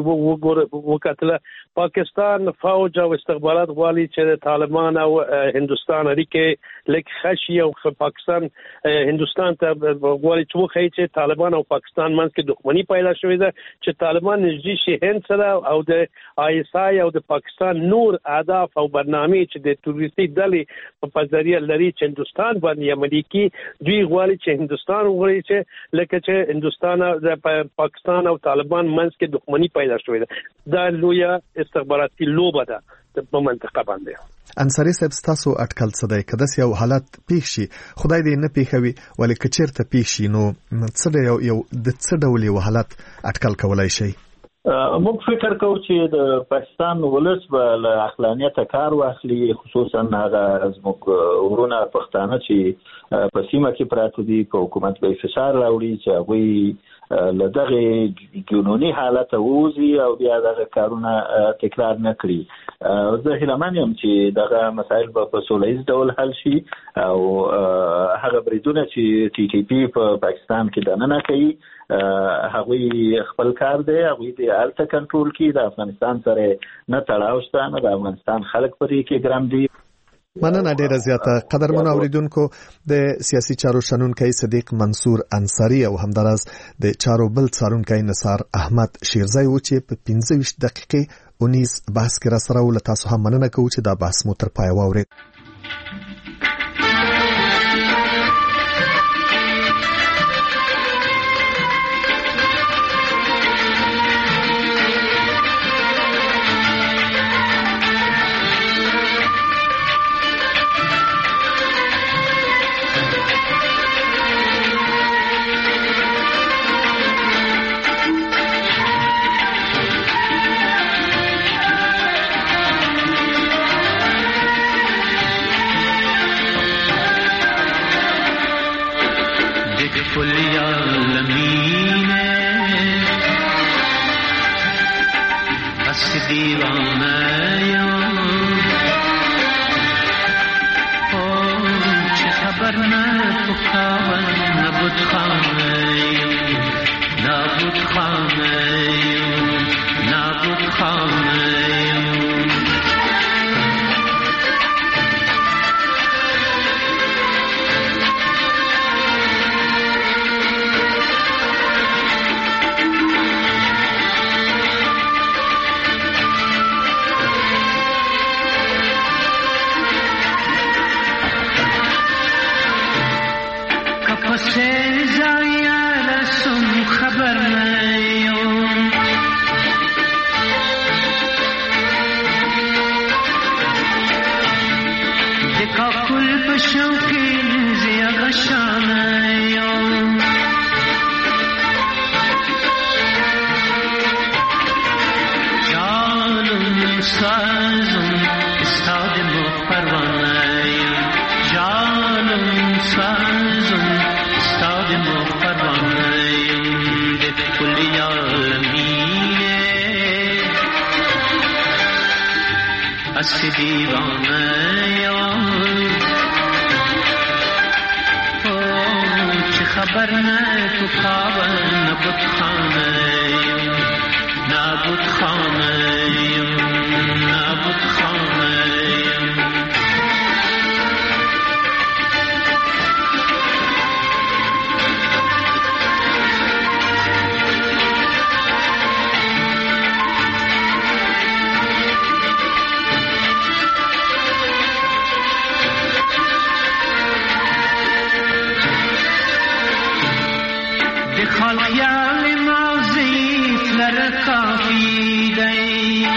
[SPEAKER 8] وکړه پاکستان فوج او استخبارات غواړي چې د طالبان او هندستان اړیکې لکه خشي او پاکستان هندستان ته غواړي چې وخی چې طالبان او پاکستان منځ کې دښمنی پیدا شوې ده، چې طالبان نږدې شي هند سره او د آی اس آی او د پاکستان نور اهداف او برنامه چې د تروریستي ډلې په ذریعہ لري چې هندستان باندې عملي کی. دوی غواړي چې هندستان وغواړي چې لکه چې هندستان د پاکستان او طالبان منځ کې دښمنی پیدا شوې ده. دا لویه استخباراتي لوبه ده په منطقه باندې.
[SPEAKER 7] انصاری صاحب، تاسو اټکل څه دی کده یو حالت پیښ شي، خدای دې نه پیښوي، ولې کچیرته پیښ شي نو څه یو د څه ډول یو حالت اټکل کولای شي؟
[SPEAKER 3] موږ فکر کوو چې د پاکستان ولس به له عقلانیته کار واخلي، خصوصا هغه زموږ ورونه پښتانه چې په سیمه کې پراته دي، په حکومت به فشار راوړي چې هغوی له دغه جنوني حالت ووځي او بیا دغه کارونه تکرار نه کړي. زه هیلهمن یم چې دغه مسایل به په سوله ایز ډول حل شي او هغه بریدونه چې ټي ټي پی په پاکستان کې دننه کوي هغوی خپل کار دی، هغوی د هلته کنټرول کړي، د افغانستان سره نه تړاو شته، نه د افغانستان خلک پرې کې ګرم دي.
[SPEAKER 7] مننه ډیره زیاته. قدرمن اوریدونکو، د سیاسي چارو شنونکي صدیق منصور انصاری او همدارس د چارو بل څارونکي نثار احمد شیرزای و چې په 15 دقیقې 19 بحث کې را سره ول. تاسو هم مننه کوم چې دا بحث مو تر پای واورید.
[SPEAKER 10] هستی دیوانه یار چه خبر نه تو خواب نبود خانه نبود خانه نبود خانه خیال ماضی فلر کافی دی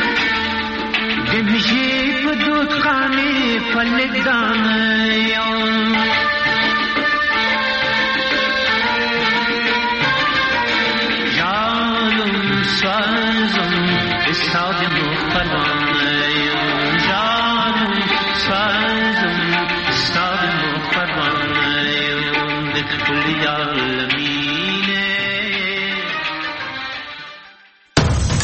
[SPEAKER 10] دمشی بدود قانی فلدان یون